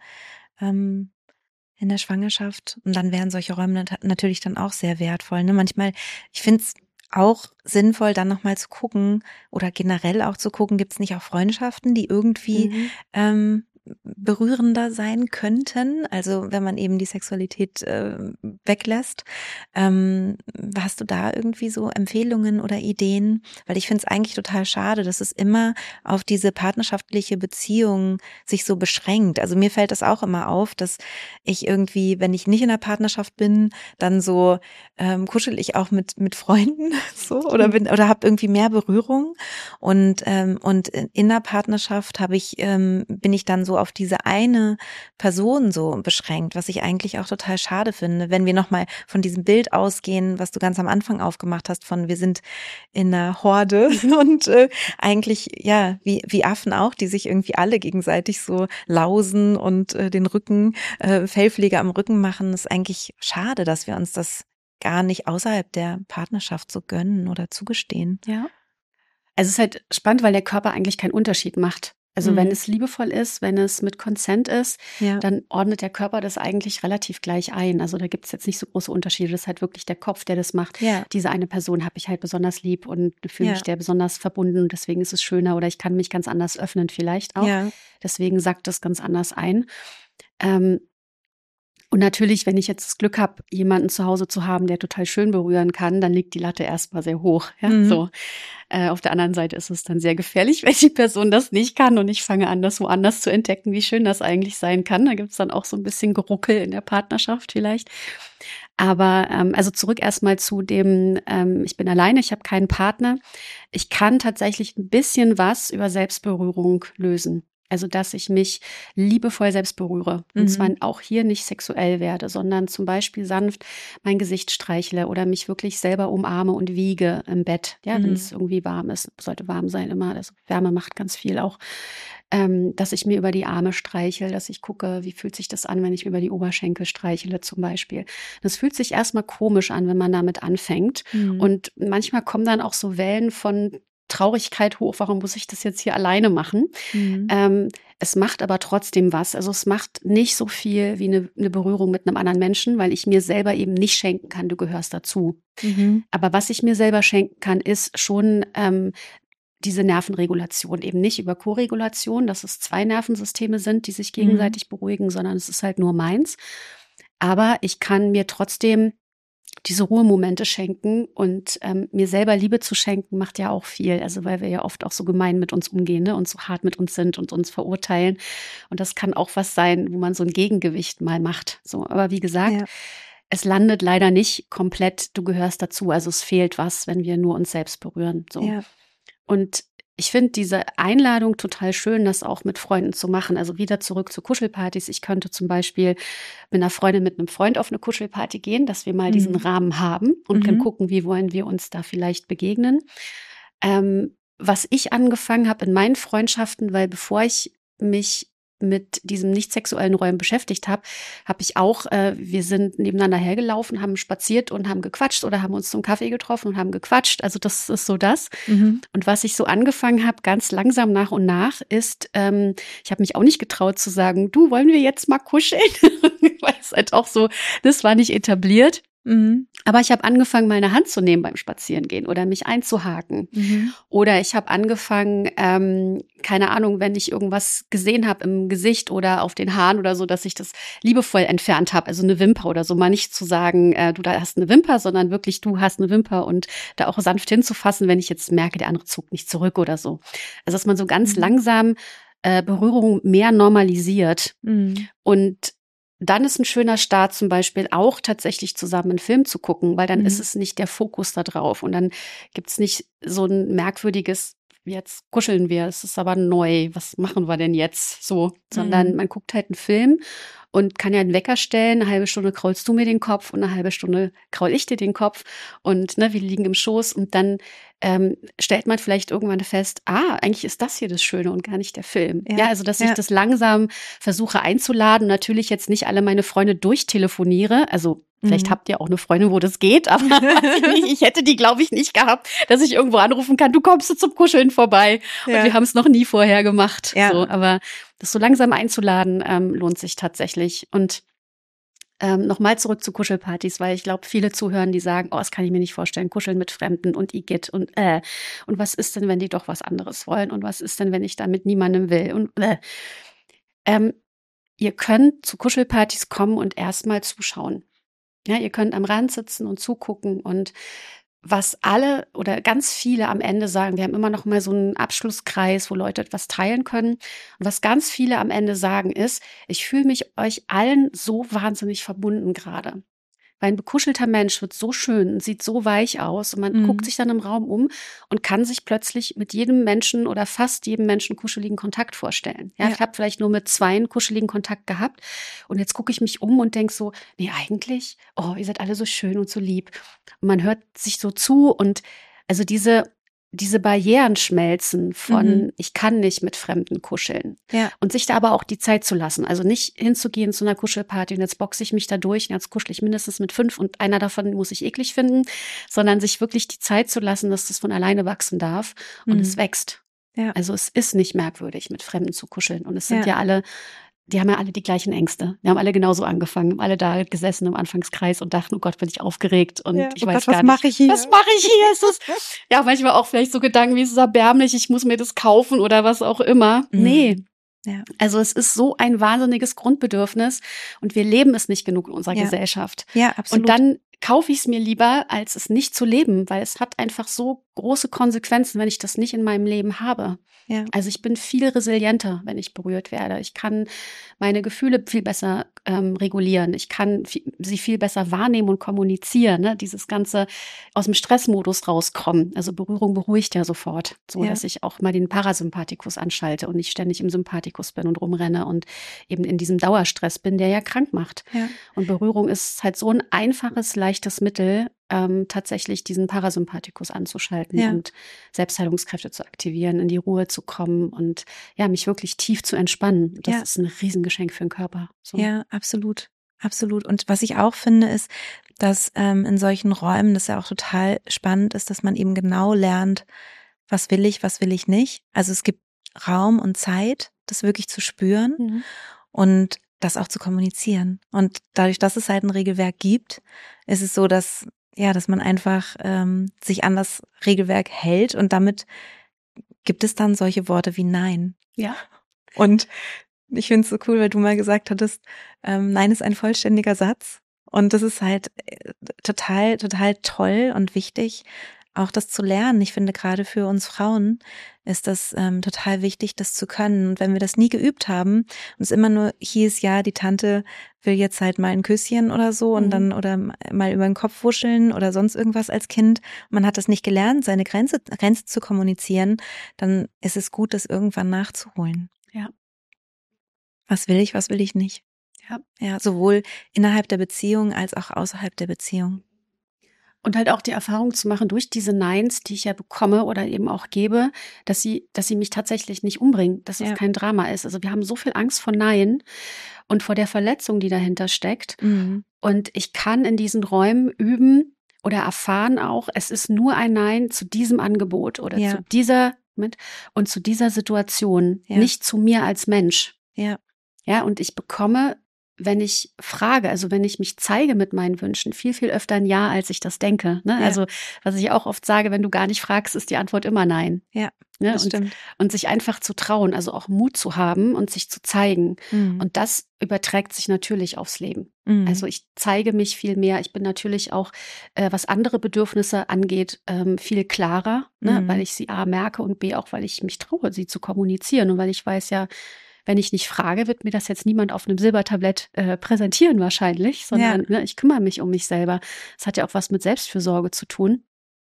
in der Schwangerschaft und dann wären solche Räume natürlich dann auch sehr wertvoll. Ne? Manchmal, ich finde es auch sinnvoll, dann nochmal zu gucken oder generell auch zu gucken, gibt es nicht auch Freundschaften, die irgendwie berührender sein könnten, also wenn man eben die Sexualität weglässt. Hast du da irgendwie so Empfehlungen oder Ideen? Weil ich finde es eigentlich total schade, dass es immer auf diese partnerschaftliche Beziehung sich so beschränkt. Also mir fällt das auch immer auf, dass ich irgendwie, wenn ich nicht in der Partnerschaft bin, dann so kuschel ich auch mit Freunden so oder habe irgendwie mehr Berührung und in der Partnerschaft bin ich dann so auf diese eine Person so beschränkt, was ich eigentlich auch total schade finde, wenn wir nochmal von diesem Bild ausgehen, was du ganz am Anfang aufgemacht hast, von wir sind in einer Horde und eigentlich, ja, wie Affen auch, die sich irgendwie alle gegenseitig so lausen und den Rücken, Fellpflege am Rücken machen, ist eigentlich schade, dass wir uns das gar nicht außerhalb der Partnerschaft so gönnen oder zugestehen. Ja. Also es ist halt spannend, weil der Körper eigentlich keinen Unterschied macht. Also wenn es liebevoll ist, wenn es mit Consent ist, dann ordnet der Körper das eigentlich relativ gleich ein. Also da gibt es jetzt nicht so große Unterschiede. Das ist halt wirklich der Kopf, der das macht. Ja. Diese eine Person habe ich halt besonders lieb und fühle mich der besonders verbunden. Und deswegen ist es schöner oder ich kann mich ganz anders öffnen vielleicht auch. Ja. Deswegen sagt das ganz anders ein. Und natürlich, wenn ich jetzt das Glück habe, jemanden zu Hause zu haben, der total schön berühren kann, dann liegt die Latte erstmal sehr hoch. Ja, so. Auf der anderen Seite ist es dann sehr gefährlich, wenn die Person das nicht kann und ich fange an, das woanders zu entdecken, wie schön das eigentlich sein kann. Da gibt es dann auch so ein bisschen Geruckel in der Partnerschaft vielleicht. Aber also zurück erstmal zu dem, ich bin alleine, ich habe keinen Partner. Ich kann tatsächlich ein bisschen was über Selbstberührung lösen. Also, dass ich mich liebevoll selbst berühre. Und zwar auch hier nicht sexuell werde, sondern zum Beispiel sanft mein Gesicht streichle oder mich wirklich selber umarme und wiege im Bett. Ja, wenn es irgendwie warm ist. Sollte warm sein immer. Also Wärme macht ganz viel auch. Dass ich mir über die Arme streichel, dass ich gucke, wie fühlt sich das an, wenn ich mir über die Oberschenkel streichele zum Beispiel. Das fühlt sich erstmal komisch an, wenn man damit anfängt. Und manchmal kommen dann auch so Wellen von Traurigkeit hoch, warum muss ich das jetzt hier alleine machen? Es macht aber trotzdem was. Also es macht nicht so viel wie eine Berührung mit einem anderen Menschen, weil ich mir selber eben nicht schenken kann, du gehörst dazu. Aber was ich mir selber schenken kann, ist schon diese Nervenregulation, eben nicht über Koregulation, dass es 2 Nervensysteme sind, die sich gegenseitig beruhigen, sondern es ist halt nur meins. Aber ich kann mir trotzdem diese Ruhemomente schenken und mir selber Liebe zu schenken, macht ja auch viel. Also weil wir ja oft auch so gemein mit uns umgehen, ne? Und so hart mit uns sind und uns verurteilen. Und das kann auch was sein, wo man so ein Gegengewicht mal macht. So, aber wie gesagt, es landet leider nicht komplett, du gehörst dazu. Also es fehlt was, wenn wir nur uns selbst berühren. So. Ja. Und ich finde diese Einladung total schön, das auch mit Freunden zu machen. Also wieder zurück zu Kuschelpartys. Ich könnte zum Beispiel mit einer Freundin, mit einem Freund auf eine Kuschelparty gehen, dass wir mal diesen Rahmen haben und können gucken, wie wollen wir uns da vielleicht begegnen. Was ich angefangen habe in meinen Freundschaften, weil bevor ich mich mit diesem nicht sexuellen Räumen beschäftigt habe, habe ich auch, wir sind nebeneinander hergelaufen, haben spaziert und haben gequatscht oder haben uns zum Kaffee getroffen und haben gequatscht. Also das ist so das. Und was ich so angefangen habe, ganz langsam nach und nach, ist, ich habe mich auch nicht getraut zu sagen, du, wollen wir jetzt mal kuscheln? Weil es halt auch so, das war nicht etabliert. Aber ich habe angefangen, meine Hand zu nehmen beim Spazierengehen oder mich einzuhaken. Oder ich habe angefangen, keine Ahnung, wenn ich irgendwas gesehen habe im Gesicht oder auf den Haaren oder so, dass ich das liebevoll entfernt habe. Also eine Wimper oder so. Mal nicht zu sagen, du da hast eine Wimper, sondern wirklich, du hast eine Wimper und da auch sanft hinzufassen, wenn ich jetzt merke, der andere zuckt nicht zurück oder so. Also dass man so ganz langsam Berührung mehr normalisiert. Und dann ist ein schöner Start zum Beispiel auch tatsächlich zusammen einen Film zu gucken, weil dann ist es nicht der Fokus da drauf und dann gibt's nicht so ein merkwürdiges, jetzt kuscheln wir, es ist aber neu, was machen wir denn jetzt so, sondern man guckt halt einen Film und kann ja einen Wecker stellen, eine halbe Stunde kraulst du mir den Kopf und eine halbe Stunde kraul ich dir den Kopf und wir liegen im Schoß und dann stellt man vielleicht irgendwann fest, eigentlich ist das hier das Schöne und gar nicht der Film. Ja, also dass ich das langsam versuche einzuladen, natürlich jetzt nicht alle meine Freunde durchtelefoniere, also vielleicht habt ihr auch eine Freundin, wo das geht, aber ich hätte die, glaube ich, nicht gehabt, dass ich irgendwo anrufen kann, du kommst zum Kuscheln vorbei. Und wir haben es noch nie vorher gemacht. So, aber das so langsam einzuladen, lohnt sich tatsächlich. Und nochmal zurück zu Kuschelpartys, weil ich glaube, viele zuhören, die sagen, das kann ich mir nicht vorstellen, kuscheln mit Fremden und Igitt und was ist denn, wenn die doch was anderes wollen und was ist denn, wenn ich da mit niemandem will und ihr könnt zu Kuschelpartys kommen und erstmal zuschauen. Ja, ihr könnt am Rand sitzen und zugucken und was alle oder ganz viele am Ende sagen, wir haben immer noch mal so einen Abschlusskreis, wo Leute etwas teilen können. Und was ganz viele am Ende sagen ist, ich fühle mich euch allen so wahnsinnig verbunden gerade. Weil ein bekuschelter Mensch wird so schön und sieht so weich aus und man guckt sich dann im Raum um und kann sich plötzlich mit jedem Menschen oder fast jedem Menschen kuscheligen Kontakt vorstellen. Ja, ich habe vielleicht nur mit 2 kuscheligen Kontakt gehabt und jetzt gucke ich mich um und denke so, nee, eigentlich, ihr seid alle so schön und so lieb. Und man hört sich so zu und also diese Barrieren schmelzen von ich kann nicht mit Fremden kuscheln. Und sich da aber auch die Zeit zu lassen. Also nicht hinzugehen zu einer Kuschelparty und jetzt boxe ich mich da durch und jetzt kuschel ich mindestens mit 5 und einer davon muss ich eklig finden, sondern sich wirklich die Zeit zu lassen, dass das von alleine wachsen darf und es wächst. Also es ist nicht merkwürdig, mit Fremden zu kuscheln und es sind ja alle, die haben ja alle die gleichen Ängste. Die haben alle genauso angefangen, haben alle da gesessen im Anfangskreis und dachten, oh Gott, bin ich aufgeregt und ich weiß gar nicht, was mache ich hier? Ist das, manchmal auch vielleicht so Gedanken wie, es ist erbärmlich, ich muss mir das kaufen oder was auch immer. Nee, Ja. Also es ist so ein wahnsinniges Grundbedürfnis und wir leben es nicht genug in unserer Gesellschaft. Ja, absolut. Und dann kaufe ich es mir lieber, als es nicht zu leben, weil es hat einfach so große Konsequenzen, wenn ich das nicht in meinem Leben habe. Ja. Also ich bin viel resilienter, wenn ich berührt werde. Ich kann meine Gefühle viel besser regulieren. Ich kann sie viel besser wahrnehmen und kommunizieren. Ne? Dieses ganze aus dem Stressmodus rauskommen. Also Berührung beruhigt ja sofort, so dass ich auch mal den Parasympathikus anschalte und nicht ständig im Sympathikus bin und rumrenne und eben in diesem Dauerstress bin, der ja krank macht. Ja. Und Berührung ist halt so ein einfaches, leichtes Mittel, tatsächlich diesen Parasympathikus anzuschalten und Selbstheilungskräfte zu aktivieren, in die Ruhe zu kommen und mich wirklich tief zu entspannen. Das ist ein Riesengeschenk für den Körper. So. Ja, absolut. Absolut. Und was ich auch finde, ist, dass in solchen Räumen, das ja auch total spannend ist, dass man eben genau lernt, was will ich nicht. Also es gibt Raum und Zeit, das wirklich zu spüren und das auch zu kommunizieren. Und dadurch, dass es halt ein Regelwerk gibt, ist es so, dass man einfach sich an das Regelwerk hält und damit gibt es dann solche Worte wie Nein. Ja. Und ich finde es so cool, weil du mal gesagt hattest, Nein ist ein vollständiger Satz. Und das ist halt total, total toll und wichtig, auch das zu lernen. Ich finde, gerade für uns Frauen ist das total wichtig, das zu können. Und wenn wir das nie geübt haben und es immer nur hieß, ja, die Tante will jetzt halt mal ein Küsschen oder so und dann oder mal über den Kopf wuscheln oder sonst irgendwas als Kind, und man hat das nicht gelernt, seine Grenze zu kommunizieren, dann ist es gut, das irgendwann nachzuholen. Ja. Was will ich nicht? Ja, sowohl innerhalb der Beziehung als auch außerhalb der Beziehung. Und halt auch die Erfahrung zu machen durch diese Neins, die ich ja bekomme oder eben auch gebe, dass sie mich tatsächlich nicht umbringen, dass es kein Drama ist. Also wir haben so viel Angst vor Nein und vor der Verletzung, die dahinter steckt. Und ich kann in diesen Räumen üben oder erfahren auch, es ist nur ein Nein zu diesem Angebot oder zu dieser und zu dieser Situation, nicht zu mir als Mensch. Ja, und ich bekomme, wenn ich frage, also wenn ich mich zeige mit meinen Wünschen, viel, viel öfter ein Ja, als ich das denke. Ne? Also was ich auch oft sage, wenn du gar nicht fragst, ist die Antwort immer Nein. Ja, ne? Das stimmt. Und sich einfach zu trauen, also auch Mut zu haben und sich zu zeigen. Und das überträgt sich natürlich aufs Leben. Also ich zeige mich viel mehr. Ich bin natürlich auch, was andere Bedürfnisse angeht, viel klarer, ne? Weil ich sie A merke und B auch, weil ich mich traue, sie zu kommunizieren und weil ich weiß ja, wenn ich nicht frage, wird mir das jetzt niemand auf einem Silbertablett präsentieren wahrscheinlich, sondern ich kümmere mich um mich selber. Das hat ja auch was mit Selbstfürsorge zu tun.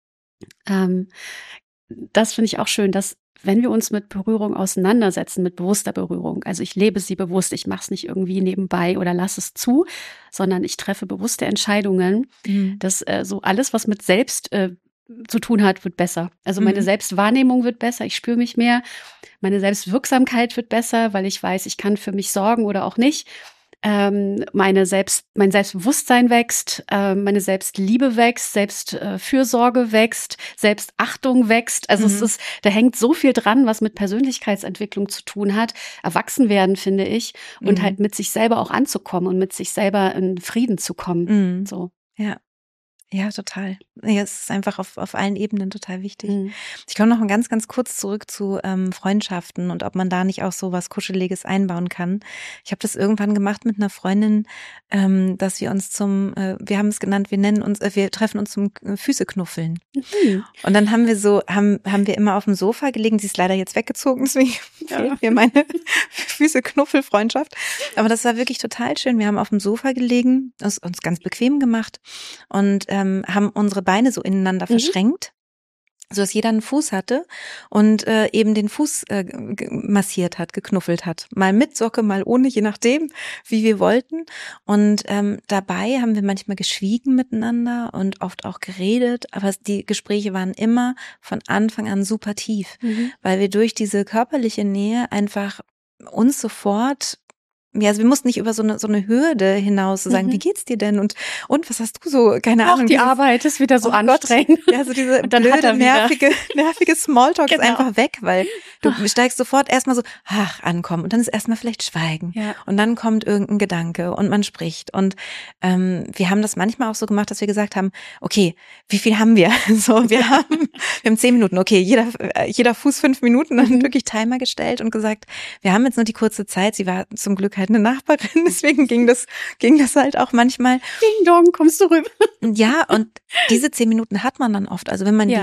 Das finde ich auch schön, dass wenn wir uns mit Berührung auseinandersetzen, mit bewusster Berührung, also ich lebe sie bewusst, ich mache es nicht irgendwie nebenbei oder lasse es zu, sondern ich treffe bewusste Entscheidungen, dass so alles, was mit Selbst zu tun hat, wird besser. Also meine Selbstwahrnehmung wird besser, ich spüre mich mehr, meine Selbstwirksamkeit wird besser, weil ich weiß, ich kann für mich sorgen oder auch nicht. Mein Selbstbewusstsein wächst, meine Selbstliebe wächst, Selbstfürsorge wächst, Selbstachtung wächst. Also da hängt so viel dran, was mit Persönlichkeitsentwicklung zu tun hat. Erwachsen werden, finde ich, und halt mit sich selber auch anzukommen und mit sich selber in Frieden zu kommen. So. Ja, total. Ja, es ist einfach auf allen Ebenen total wichtig. Ich komme noch mal ganz, ganz kurz zurück zu Freundschaften und ob man da nicht auch so was Kuscheliges einbauen kann. Ich habe das irgendwann gemacht mit einer Freundin, dass wir uns wir haben es genannt, wir treffen uns zum Füßeknuffeln. Und dann haben wir immer auf dem Sofa gelegen. Sie ist leider jetzt weggezogen, deswegen fehlt mir meine Füßeknuffelfreundschaft. Aber das war wirklich total schön. Wir haben auf dem Sofa gelegen, uns ganz bequem gemacht und haben unsere Beine so ineinander verschränkt, so dass jeder einen Fuß hatte und eben den Fuß massiert hat, geknuffelt hat. Mal mit Socke, mal ohne, je nachdem, wie wir wollten. Und dabei haben wir manchmal geschwiegen miteinander und oft auch geredet, aber die Gespräche waren immer von Anfang an super tief, weil wir durch diese körperliche Nähe einfach uns sofort also wir mussten nicht über so eine Hürde hinaus zu sagen, wie geht's dir denn und was hast du so, keine Ahnung. Die Arbeit ist wieder so anstrengend. Gott. Ja, so diese blöde, nervige Smalltalk ist einfach weg, weil du steigst sofort erstmal so, ankommen und dann ist erstmal vielleicht Schweigen und dann kommt irgendein Gedanke und man spricht und wir haben das manchmal auch so gemacht, dass wir gesagt haben, okay, wie viel haben wir? So, wir haben 10 Minuten, okay, jeder Fuß 5 Minuten, dann wirklich Timer gestellt und gesagt, wir haben jetzt nur die kurze Zeit, sie war zum Glück halt eine Nachbarin, deswegen ging das halt auch manchmal. Ding dong, kommst du rüber? Ja, und diese 10 Minuten hat man dann oft, also wenn man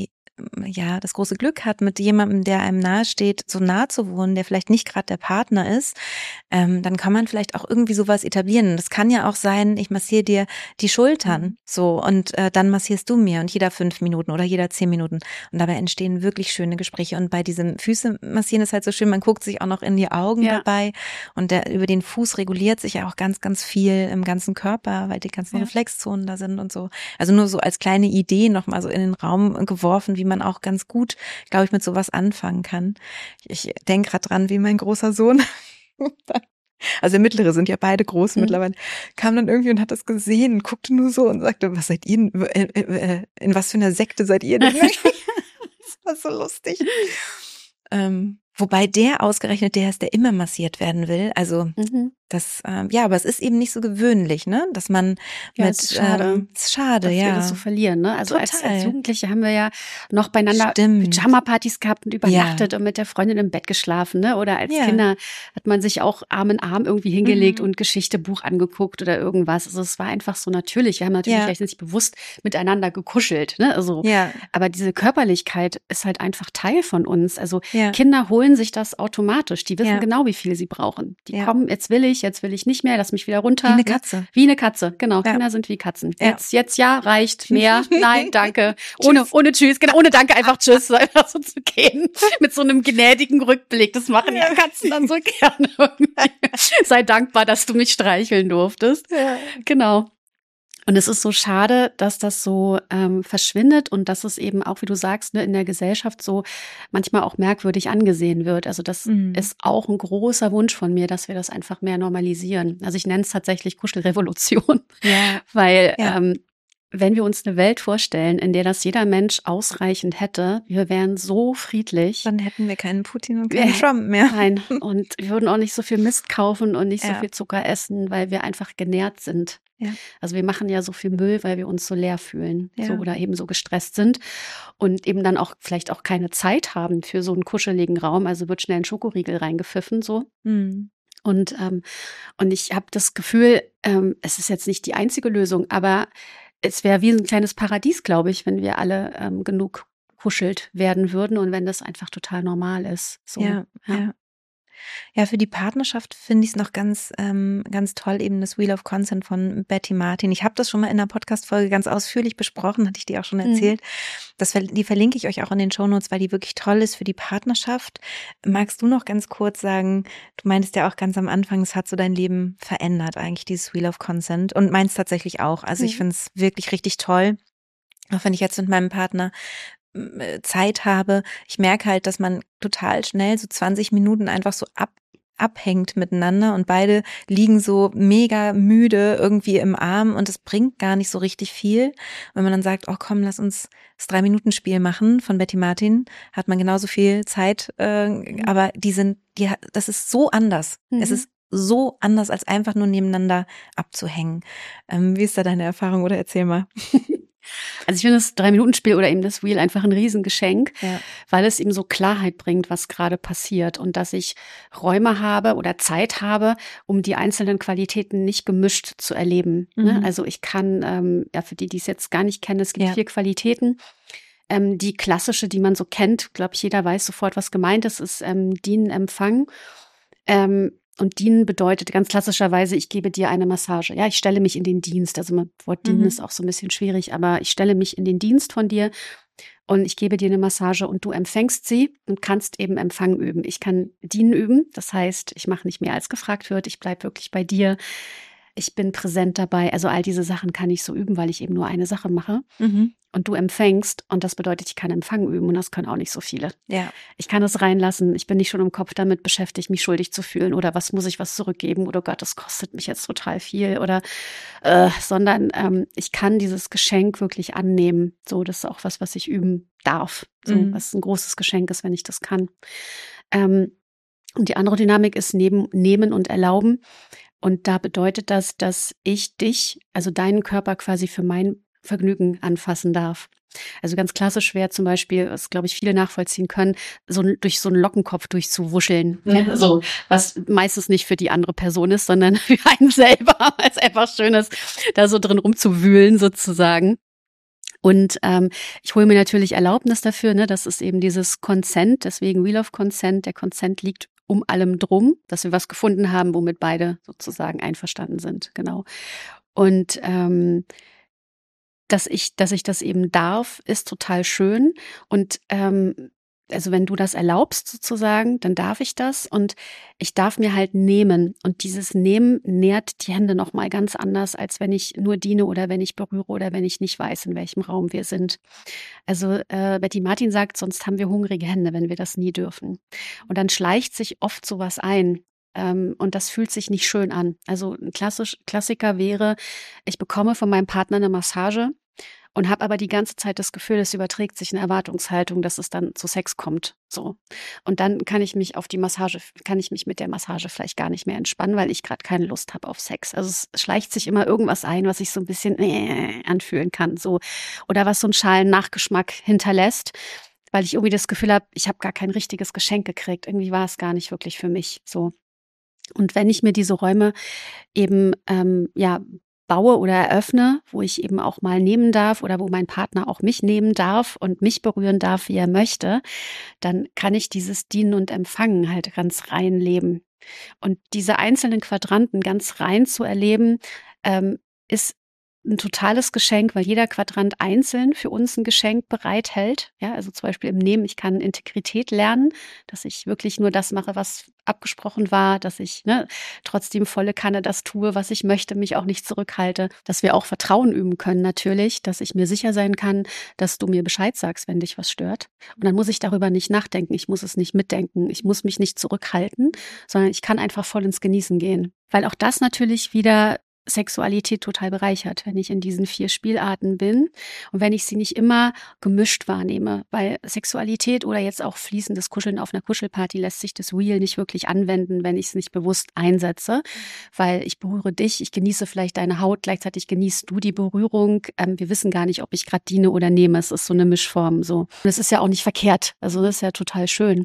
das große Glück hat, mit jemandem, der einem nahe steht, so nah zu wohnen, der vielleicht nicht gerade der Partner ist, dann kann man vielleicht auch irgendwie sowas etablieren. Das kann ja auch sein, ich massiere dir die Schultern so und dann massierst du mir und jeder 5 Minuten oder jeder 10 Minuten und dabei entstehen wirklich schöne Gespräche und bei diesem Füße massieren ist halt so schön, man guckt sich auch noch in die Augen dabei und über den Fuß reguliert sich ja auch ganz, ganz viel im ganzen Körper, weil die ganzen Reflexzonen da sind und so. Also nur so als kleine Idee nochmal so in den Raum geworfen, wie man auch ganz gut, glaube ich, mit sowas anfangen kann. Ich denke gerade dran, wie mein großer Sohn, also der mittlere, sind ja beide groß mittlerweile, kam dann irgendwie und hat das gesehen und guckte nur so und sagte, was seid ihr, in was für einer Sekte seid ihr denn? Das war so lustig. Wobei der ausgerechnet der ist, der immer massiert werden will. Also das, aber es ist eben nicht so gewöhnlich, ne, dass man es ist schade, ist schade, dass wir das so verlieren, ne? Also als Jugendliche haben wir ja noch beieinander Stimmt. Pyjama-Partys gehabt und übernachtet und mit der Freundin im Bett geschlafen, ne? Oder als Kinder hat man sich auch Arm in Arm irgendwie hingelegt und Geschichtebuch angeguckt oder irgendwas. Also es war einfach so natürlich. Wir haben natürlich vielleicht nicht bewusst miteinander gekuschelt, ne? Also, aber diese Körperlichkeit ist halt einfach Teil von uns. Also Kinder holen sich das automatisch. Die wissen genau, wie viel sie brauchen. Die kommen, jetzt will ich nicht mehr, lass mich wieder runter. Wie eine Katze. Wie eine Katze, genau. Kinder sind wie Katzen. Jetzt reicht, mehr, nein, danke. Ohne Tschüss, genau, ohne Danke, einfach Tschüss, einfach so zu gehen. Mit so einem gnädigen Rückblick. Das machen ja Katzen dann so gerne. Sei dankbar, dass du mich streicheln durftest. Ja. Genau. Und es ist so schade, dass das so verschwindet und dass es eben auch, wie du sagst, ne, in der Gesellschaft so manchmal auch merkwürdig angesehen wird. Also das ist auch ein großer Wunsch von mir, dass wir das einfach mehr normalisieren. Also ich nenne es tatsächlich Kuschelrevolution, weil wenn wir uns eine Welt vorstellen, in der das jeder Mensch ausreichend hätte, wir wären so friedlich. Dann hätten wir keinen Putin und keinen Trump mehr. Nein, und wir würden auch nicht so viel Mist kaufen und nicht so viel Zucker essen, weil wir einfach genährt sind. Ja. Also wir machen ja so viel Müll, weil wir uns so leer fühlen so, oder eben so gestresst sind und eben dann auch vielleicht auch keine Zeit haben für so einen kuscheligen Raum. Also wird schnell ein Schokoriegel reingepfiffen so. Und ich habe das Gefühl, es ist jetzt nicht die einzige Lösung, aber es wäre wie ein kleines Paradies, glaube ich, wenn wir alle genug kuschelt werden würden und wenn das einfach total normal ist. So, Ja, für die Partnerschaft finde ich es noch ganz toll, eben das Wheel of Consent von Betty Martin. Ich habe das schon mal in einer Podcast-Folge ganz ausführlich besprochen, hatte ich dir auch schon erzählt. Die verlinke ich euch auch in den Shownotes, weil die wirklich toll ist für die Partnerschaft. Magst du noch ganz kurz sagen, du meintest ja auch ganz am Anfang, es hat so dein Leben verändert, eigentlich dieses Wheel of Consent und meins tatsächlich auch. Also ich finde es wirklich richtig toll, auch wenn ich jetzt mit meinem Partner Zeit habe. Ich merke halt, dass man total schnell so 20 Minuten einfach so abhängt miteinander und beide liegen so mega müde irgendwie im Arm und es bringt gar nicht so richtig viel. Wenn man dann sagt, oh komm, lass uns das 3-Minuten-Spiel machen von Betty Martin, hat man genauso viel Zeit, aber das ist so anders. Es ist so anders, als einfach nur nebeneinander abzuhängen. Wie ist da deine Erfahrung oder erzähl mal? Also ich finde das 3-Minuten-Spiel oder eben das Wheel einfach ein Riesengeschenk, weil es eben so Klarheit bringt, was gerade passiert und dass ich Räume habe oder Zeit habe, um die einzelnen Qualitäten nicht gemischt zu erleben. Ne? Also ich kann, für die es jetzt gar nicht kennen, es gibt 4 Qualitäten. Die klassische, die man so kennt, glaube ich, jeder weiß sofort, was gemeint ist Dienen, Empfang. Und dienen bedeutet ganz klassischerweise, ich gebe dir eine Massage. Ja, ich stelle mich in den Dienst. Also mein Wort dienen ist auch so ein bisschen schwierig, aber ich stelle mich in den Dienst von dir und ich gebe dir eine Massage und du empfängst sie und kannst eben Empfang üben. Ich kann dienen üben, das heißt, ich mache nicht mehr als gefragt wird, ich bleibe wirklich bei dir. Ich bin präsent dabei. Also all diese Sachen kann ich so üben, weil ich eben nur eine Sache mache. und du empfängst und das bedeutet, ich kann Empfang üben und das können auch nicht so viele. Ja. Ich kann es reinlassen, ich bin nicht schon im Kopf damit beschäftigt, mich schuldig zu fühlen oder was muss ich was zurückgeben oder Gott, das kostet mich jetzt total viel oder sondern ich kann dieses Geschenk wirklich annehmen. So, das ist auch was ich üben darf. So, was ein großes Geschenk ist, wenn ich das kann. Und die andere Dynamik ist nehmen und erlauben. Und da bedeutet das, dass ich dich, also deinen Körper quasi für mein Vergnügen anfassen darf. Also ganz klassisch wäre zum Beispiel, was glaube ich viele nachvollziehen können, so durch so einen Lockenkopf durchzuwuscheln. Ja, so, was meistens nicht für die andere Person ist, sondern für einen selber, weil es einfach schön ist, da so drin rumzuwühlen sozusagen. Und ich hole mir natürlich Erlaubnis dafür, ne? Das ist eben dieses Consent, deswegen Wheel of Consent. Der Consent liegt um allem drum, dass wir was gefunden haben, womit beide sozusagen einverstanden sind. Genau. Und dass ich das eben darf, ist total schön. Und also wenn du das erlaubst sozusagen, dann darf ich das und ich darf mir halt nehmen. Und dieses Nehmen nährt die Hände nochmal ganz anders, als wenn ich nur diene oder wenn ich berühre oder wenn ich nicht weiß, in welchem Raum wir sind. Also Betty Martin sagt, sonst haben wir hungrige Hände, wenn wir das nie dürfen. Und dann schleicht sich oft sowas ein. Und das fühlt sich nicht schön an. Also ein Klassiker wäre, ich bekomme von meinem Partner eine Massage und habe aber die ganze Zeit das Gefühl, es überträgt sich eine Erwartungshaltung, dass es dann zu Sex kommt. So. Und dann kann ich mich mit der Massage vielleicht gar nicht mehr entspannen, weil ich gerade keine Lust habe auf Sex. Also es schleicht sich immer irgendwas ein, was sich so ein bisschen anfühlen kann. So. Oder was so einen schalen Nachgeschmack hinterlässt, weil ich irgendwie das Gefühl habe, ich habe gar kein richtiges Geschenk gekriegt. Irgendwie war es gar nicht wirklich für mich. So. Und wenn ich mir diese Räume eben baue oder eröffne, wo ich eben auch mal nehmen darf oder wo mein Partner auch mich nehmen darf und mich berühren darf, wie er möchte, dann kann ich dieses Dienen und Empfangen halt ganz rein leben. Und diese einzelnen Quadranten ganz rein zu erleben, ist ein totales Geschenk, weil jeder Quadrant einzeln für uns ein Geschenk bereithält. Ja, also zum Beispiel im Nehmen, ich kann Integrität lernen, dass ich wirklich nur das mache, was abgesprochen war, dass ich trotzdem volle Kanne das tue, was ich möchte, mich auch nicht zurückhalte, dass wir auch Vertrauen üben können natürlich, dass ich mir sicher sein kann, dass du mir Bescheid sagst, wenn dich was stört. Und dann muss ich darüber nicht nachdenken, ich muss es nicht mitdenken, ich muss mich nicht zurückhalten, sondern ich kann einfach voll ins Genießen gehen. Weil auch das natürlich wieder Sexualität total bereichert, wenn ich in diesen 4 Spielarten bin und wenn ich sie nicht immer gemischt wahrnehme, weil Sexualität oder jetzt auch fließendes Kuscheln auf einer Kuschelparty lässt sich das Wheel nicht wirklich anwenden, wenn ich es nicht bewusst einsetze, weil ich berühre dich, ich genieße vielleicht deine Haut, gleichzeitig genießt du die Berührung. Wir wissen gar nicht, ob ich gerade diene oder nehme, es ist so eine Mischform. So. Und es ist ja auch nicht verkehrt, also das ist ja total schön.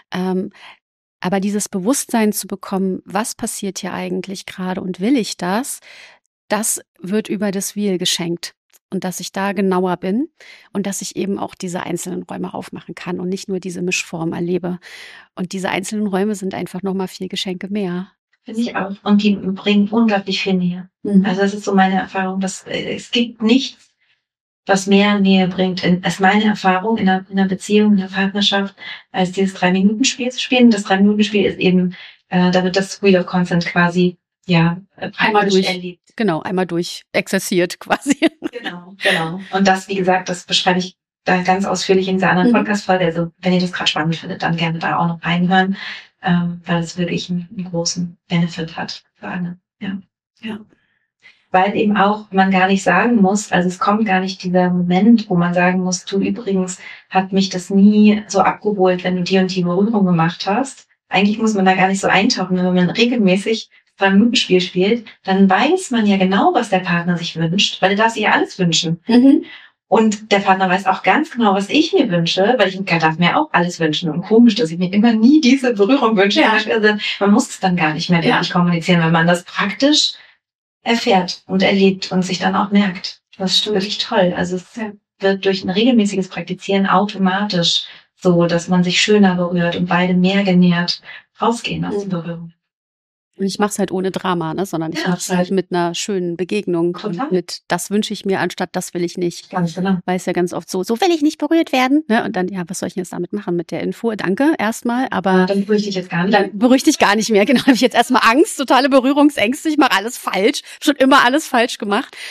Aber dieses Bewusstsein zu bekommen, was passiert hier eigentlich gerade und will ich das wird über das Wheel geschenkt. Und dass ich da genauer bin und dass ich eben auch diese einzelnen Räume aufmachen kann und nicht nur diese Mischform erlebe. Und diese einzelnen Räume sind einfach nochmal 4 Geschenke mehr. Finde ich auch. Und die bringen unglaublich viel Nähe. Also das ist so meine Erfahrung, dass es gibt nichts, was mehr Nähe bringt, als meine Erfahrung in einer Beziehung, in einer Partnerschaft, als dieses 3-Minuten-Spiel zu spielen. Das 3-Minuten-Spiel ist eben, da wird das Wheel of Consent quasi, einmal durch erlebt. Genau, einmal durch exerziert quasi. Genau. Und das, wie gesagt, das beschreibe ich da ganz ausführlich in dieser anderen Podcast-Folge. Also, wenn ihr das gerade spannend findet, dann gerne da auch noch reinhören, weil es wirklich einen großen Benefit hat für alle. Ja. Weil eben auch man gar nicht sagen muss, also es kommt gar nicht dieser Moment, wo man sagen muss, du übrigens hat mich das nie so abgeholt, wenn du die und die Berührung gemacht hast. Eigentlich muss man da gar nicht so eintauchen, wenn man regelmäßig 3-Minuten-Spiel spielt, dann weiß man ja genau, was der Partner sich wünscht, weil er darf sich ja alles wünschen. Und der Partner weiß auch ganz genau, was ich mir wünsche, weil ich darf mir auch alles wünschen. Und komisch, dass ich mir immer nie diese Berührung wünsche. Ja. Also man muss es dann gar nicht mehr wirklich kommunizieren, weil man das praktisch erfährt und erlebt und sich dann auch merkt. Das ist wirklich toll. Also es wird durch ein regelmäßiges Praktizieren automatisch so, dass man sich schöner berührt und beide mehr genährt rausgehen aus der Berührung. Und ich mache es halt ohne Drama, sondern ich mache es halt mit einer schönen Begegnung. Total. Und mit das wünsche ich mir, anstatt das will ich nicht. Ganz genau. Weil es ja ganz oft so will ich nicht berührt werden. Ne? Und dann, was soll ich jetzt damit machen mit der Info? Danke erstmal, aber dann beruhige ich dich jetzt gar nicht. Dann beruhige ich gar nicht mehr. Genau, habe ich jetzt erstmal Angst, totale Berührungsängste, ich mache alles falsch, schon immer alles falsch gemacht.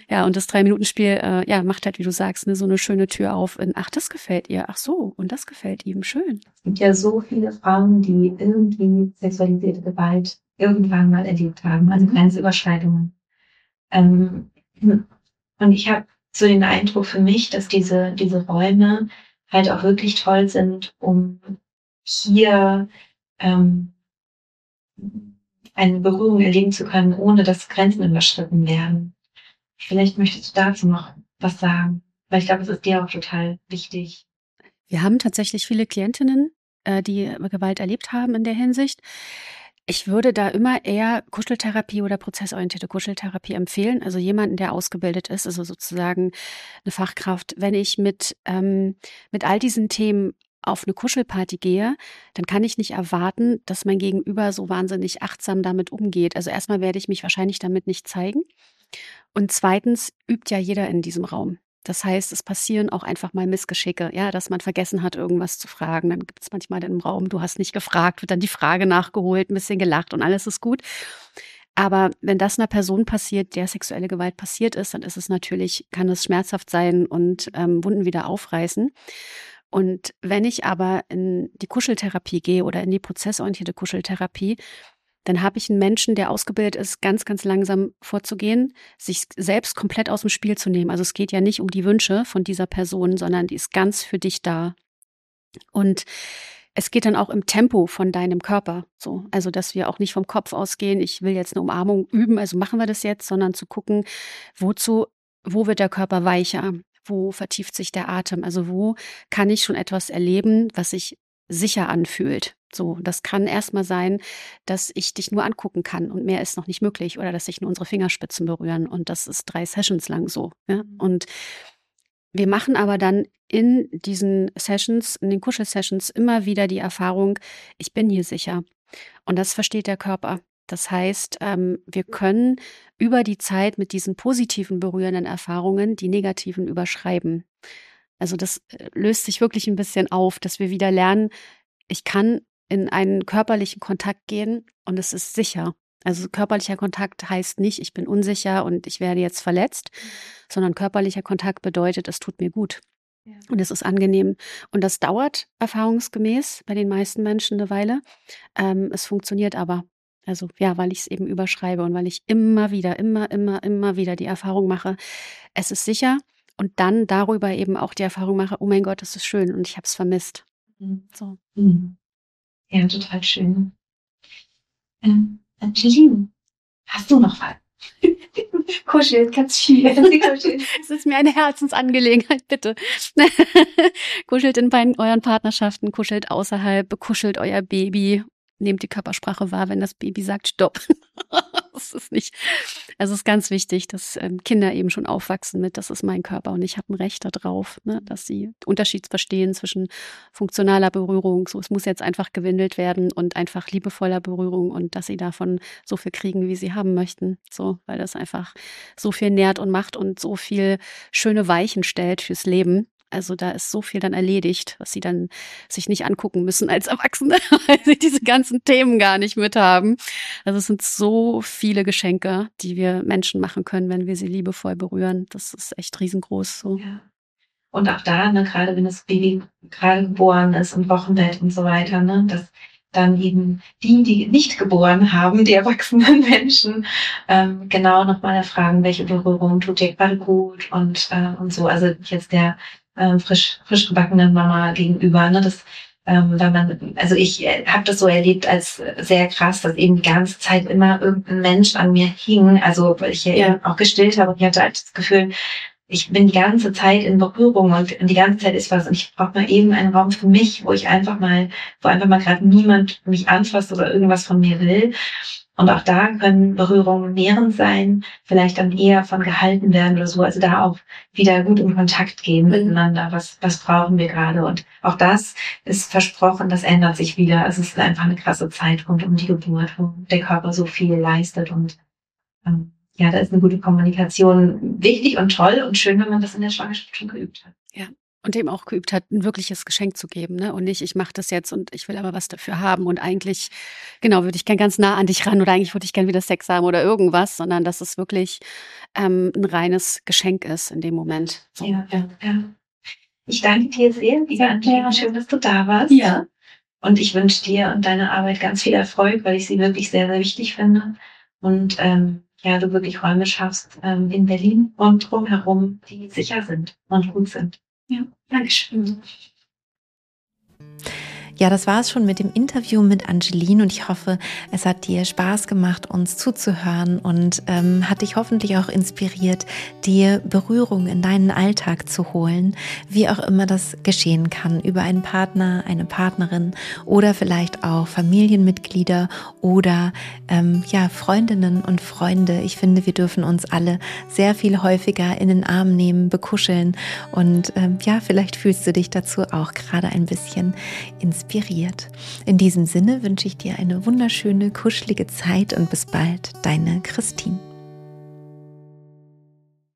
Ja, und das 3-Minuten-Spiel, macht halt, wie du sagst, so eine schöne Tür auf in, ach, das gefällt ihr, ach so, und das gefällt ihm, schön. Es gibt ja so viele Frauen, die irgendwie sexualisierte Gewalt irgendwann mal erlebt haben, also Grenzüberschreitungen. Und ich habe so den Eindruck für mich, dass diese Räume halt auch wirklich toll sind, um hier eine Berührung erleben zu können, ohne dass Grenzen überschritten werden. Vielleicht möchtest du dazu noch was sagen, weil ich glaube, es ist dir auch total wichtig. Wir haben tatsächlich viele Klientinnen, die Gewalt erlebt haben in der Hinsicht. Ich würde da immer eher Kuscheltherapie oder prozessorientierte Kuscheltherapie empfehlen, also jemanden, der ausgebildet ist, also sozusagen eine Fachkraft. Wenn ich mit all diesen Themen auf eine Kuschelparty gehe, dann kann ich nicht erwarten, dass mein Gegenüber so wahnsinnig achtsam damit umgeht. Also erstmal werde ich mich wahrscheinlich damit nicht zeigen. Und zweitens übt ja jeder in diesem Raum. Das heißt, es passieren auch einfach mal Missgeschicke, ja, dass man vergessen hat, irgendwas zu fragen. Dann gibt es manchmal im Raum, du hast nicht gefragt, wird dann die Frage nachgeholt, ein bisschen gelacht und alles ist gut. Aber wenn das einer Person passiert, der sexuelle Gewalt passiert ist, dann ist es natürlich, kann es schmerzhaft sein und Wunden wieder aufreißen. Und wenn ich aber in die Kuscheltherapie gehe oder in die prozessorientierte Kuscheltherapie, dann habe ich einen Menschen, der ausgebildet ist, ganz, ganz langsam vorzugehen, sich selbst komplett aus dem Spiel zu nehmen. Also es geht ja nicht um die Wünsche von dieser Person, sondern die ist ganz für dich da. Und es geht dann auch im Tempo von deinem Körper so. Also, dass wir auch nicht vom Kopf ausgehen, ich will jetzt eine Umarmung üben, also machen wir das jetzt, sondern zu gucken, wo wird der Körper weicher? Wo vertieft sich der Atem? Also wo kann ich schon etwas erleben, was sich sicher anfühlt? So, das kann erstmal sein, dass ich dich nur angucken kann und mehr ist noch nicht möglich oder dass sich nur unsere Fingerspitzen berühren und das ist 3 Sessions lang so. Ja? Und wir machen aber dann in diesen Sessions, in den Kuschel-Sessions immer wieder die Erfahrung, ich bin hier sicher. Und das versteht der Körper. Das heißt, wir können über die Zeit mit diesen positiven, berührenden Erfahrungen die negativen überschreiben. Also das löst sich wirklich ein bisschen auf, dass wir wieder lernen, ich kann in einen körperlichen Kontakt gehen und es ist sicher. Also körperlicher Kontakt heißt nicht, ich bin unsicher und ich werde jetzt verletzt, sondern körperlicher Kontakt bedeutet, es tut mir gut. Ja. Und es ist angenehm. Und das dauert erfahrungsgemäß bei den meisten Menschen eine Weile. Es funktioniert aber. Also ja, weil ich es eben überschreibe und weil ich immer wieder die Erfahrung mache, es ist sicher und dann darüber eben auch die Erfahrung mache, oh mein Gott, das ist schön und ich habe es vermisst. So. Ja, total schön. Jeline, hast du noch was? Kuschelt ganz viel. Es ist mir eine Herzensangelegenheit, bitte. Kuschelt in euren Partnerschaften, kuschelt außerhalb, bekuschelt euer Baby. Nehmt die Körpersprache wahr, wenn das Baby sagt Stopp. Das ist nicht. Also es ist ganz wichtig, dass Kinder eben schon aufwachsen mit, das ist mein Körper und ich habe ein Recht darauf, ne, dass sie Unterschied verstehen zwischen funktionaler Berührung, so es muss jetzt einfach gewindelt werden und einfach liebevoller Berührung und dass sie davon so viel kriegen, wie sie haben möchten, so, weil das einfach so viel nährt und macht und so viel schöne Weichen stellt fürs Leben. Also da ist so viel dann erledigt, was sie dann sich nicht angucken müssen als Erwachsene, weil sie diese ganzen Themen gar nicht mit haben. Also es sind so viele Geschenke, die wir Menschen machen können, wenn wir sie liebevoll berühren. Das ist echt riesengroß. So. Ja. Und auch da, ne, gerade wenn das Baby gerade geboren ist und Wochenbett und so weiter, ne, dass dann eben die nicht geboren haben, die erwachsenen Menschen, genau nochmal erfragen, welche Berührung tut dir gerade gut und so. Also jetzt der frisch gebackenen Mama gegenüber, ne, das, weil man, also ich habe das so erlebt als sehr krass, dass eben die ganze Zeit immer irgendein Mensch an mir hing, also weil ich ja eben auch gestillt habe und ich hatte halt das Gefühl, ich bin die ganze Zeit in Berührung und die ganze Zeit ist was und ich brauche mal eben einen Raum für mich, wo einfach mal gerade niemand mich anfasst oder irgendwas von mir will. Und auch da können Berührungen nährend sein, vielleicht dann eher von gehalten werden oder so. Also da auch wieder gut in Kontakt gehen miteinander. Was brauchen wir gerade? Und auch das ist versprochen, das ändert sich wieder. Also es ist einfach eine krasse Zeit rund um die Geburt, wo der Körper so viel leistet. Und ja, da ist eine gute Kommunikation wichtig und toll und schön, wenn man das in der Schwangerschaft schon geübt hat. Ja. Und eben auch geübt hat, ein wirkliches Geschenk zu geben, ne? Und nicht, ich mache das jetzt und ich will aber was dafür haben. Und eigentlich, genau, würde ich gern ganz nah an dich ran oder eigentlich würde ich gern wieder Sex haben oder irgendwas, sondern dass es wirklich ein reines Geschenk ist in dem Moment. So. Ja. Ich danke dir sehr, liebe Andrea. Schön, dass du da warst. Ja. Und ich wünsche dir und deiner Arbeit ganz viel Erfolg, weil ich sie wirklich sehr, sehr wichtig finde. Und du wirklich Räume schaffst in Berlin und drumherum, die sicher sind und gut sind. Ja, Dankeschön. Ja, das war es schon mit dem Interview mit Angeline und ich hoffe, es hat dir Spaß gemacht, uns zuzuhören und hat dich hoffentlich auch inspiriert, dir Berührung in deinen Alltag zu holen, wie auch immer das geschehen kann, über einen Partner, eine Partnerin oder vielleicht auch Familienmitglieder oder Freundinnen und Freunde. Ich finde, wir dürfen uns alle sehr viel häufiger in den Arm nehmen, bekuscheln und vielleicht fühlst du dich dazu auch gerade ein bisschen inspiriert. In diesem Sinne wünsche ich dir eine wunderschöne, kuschelige Zeit und bis bald, deine Christine.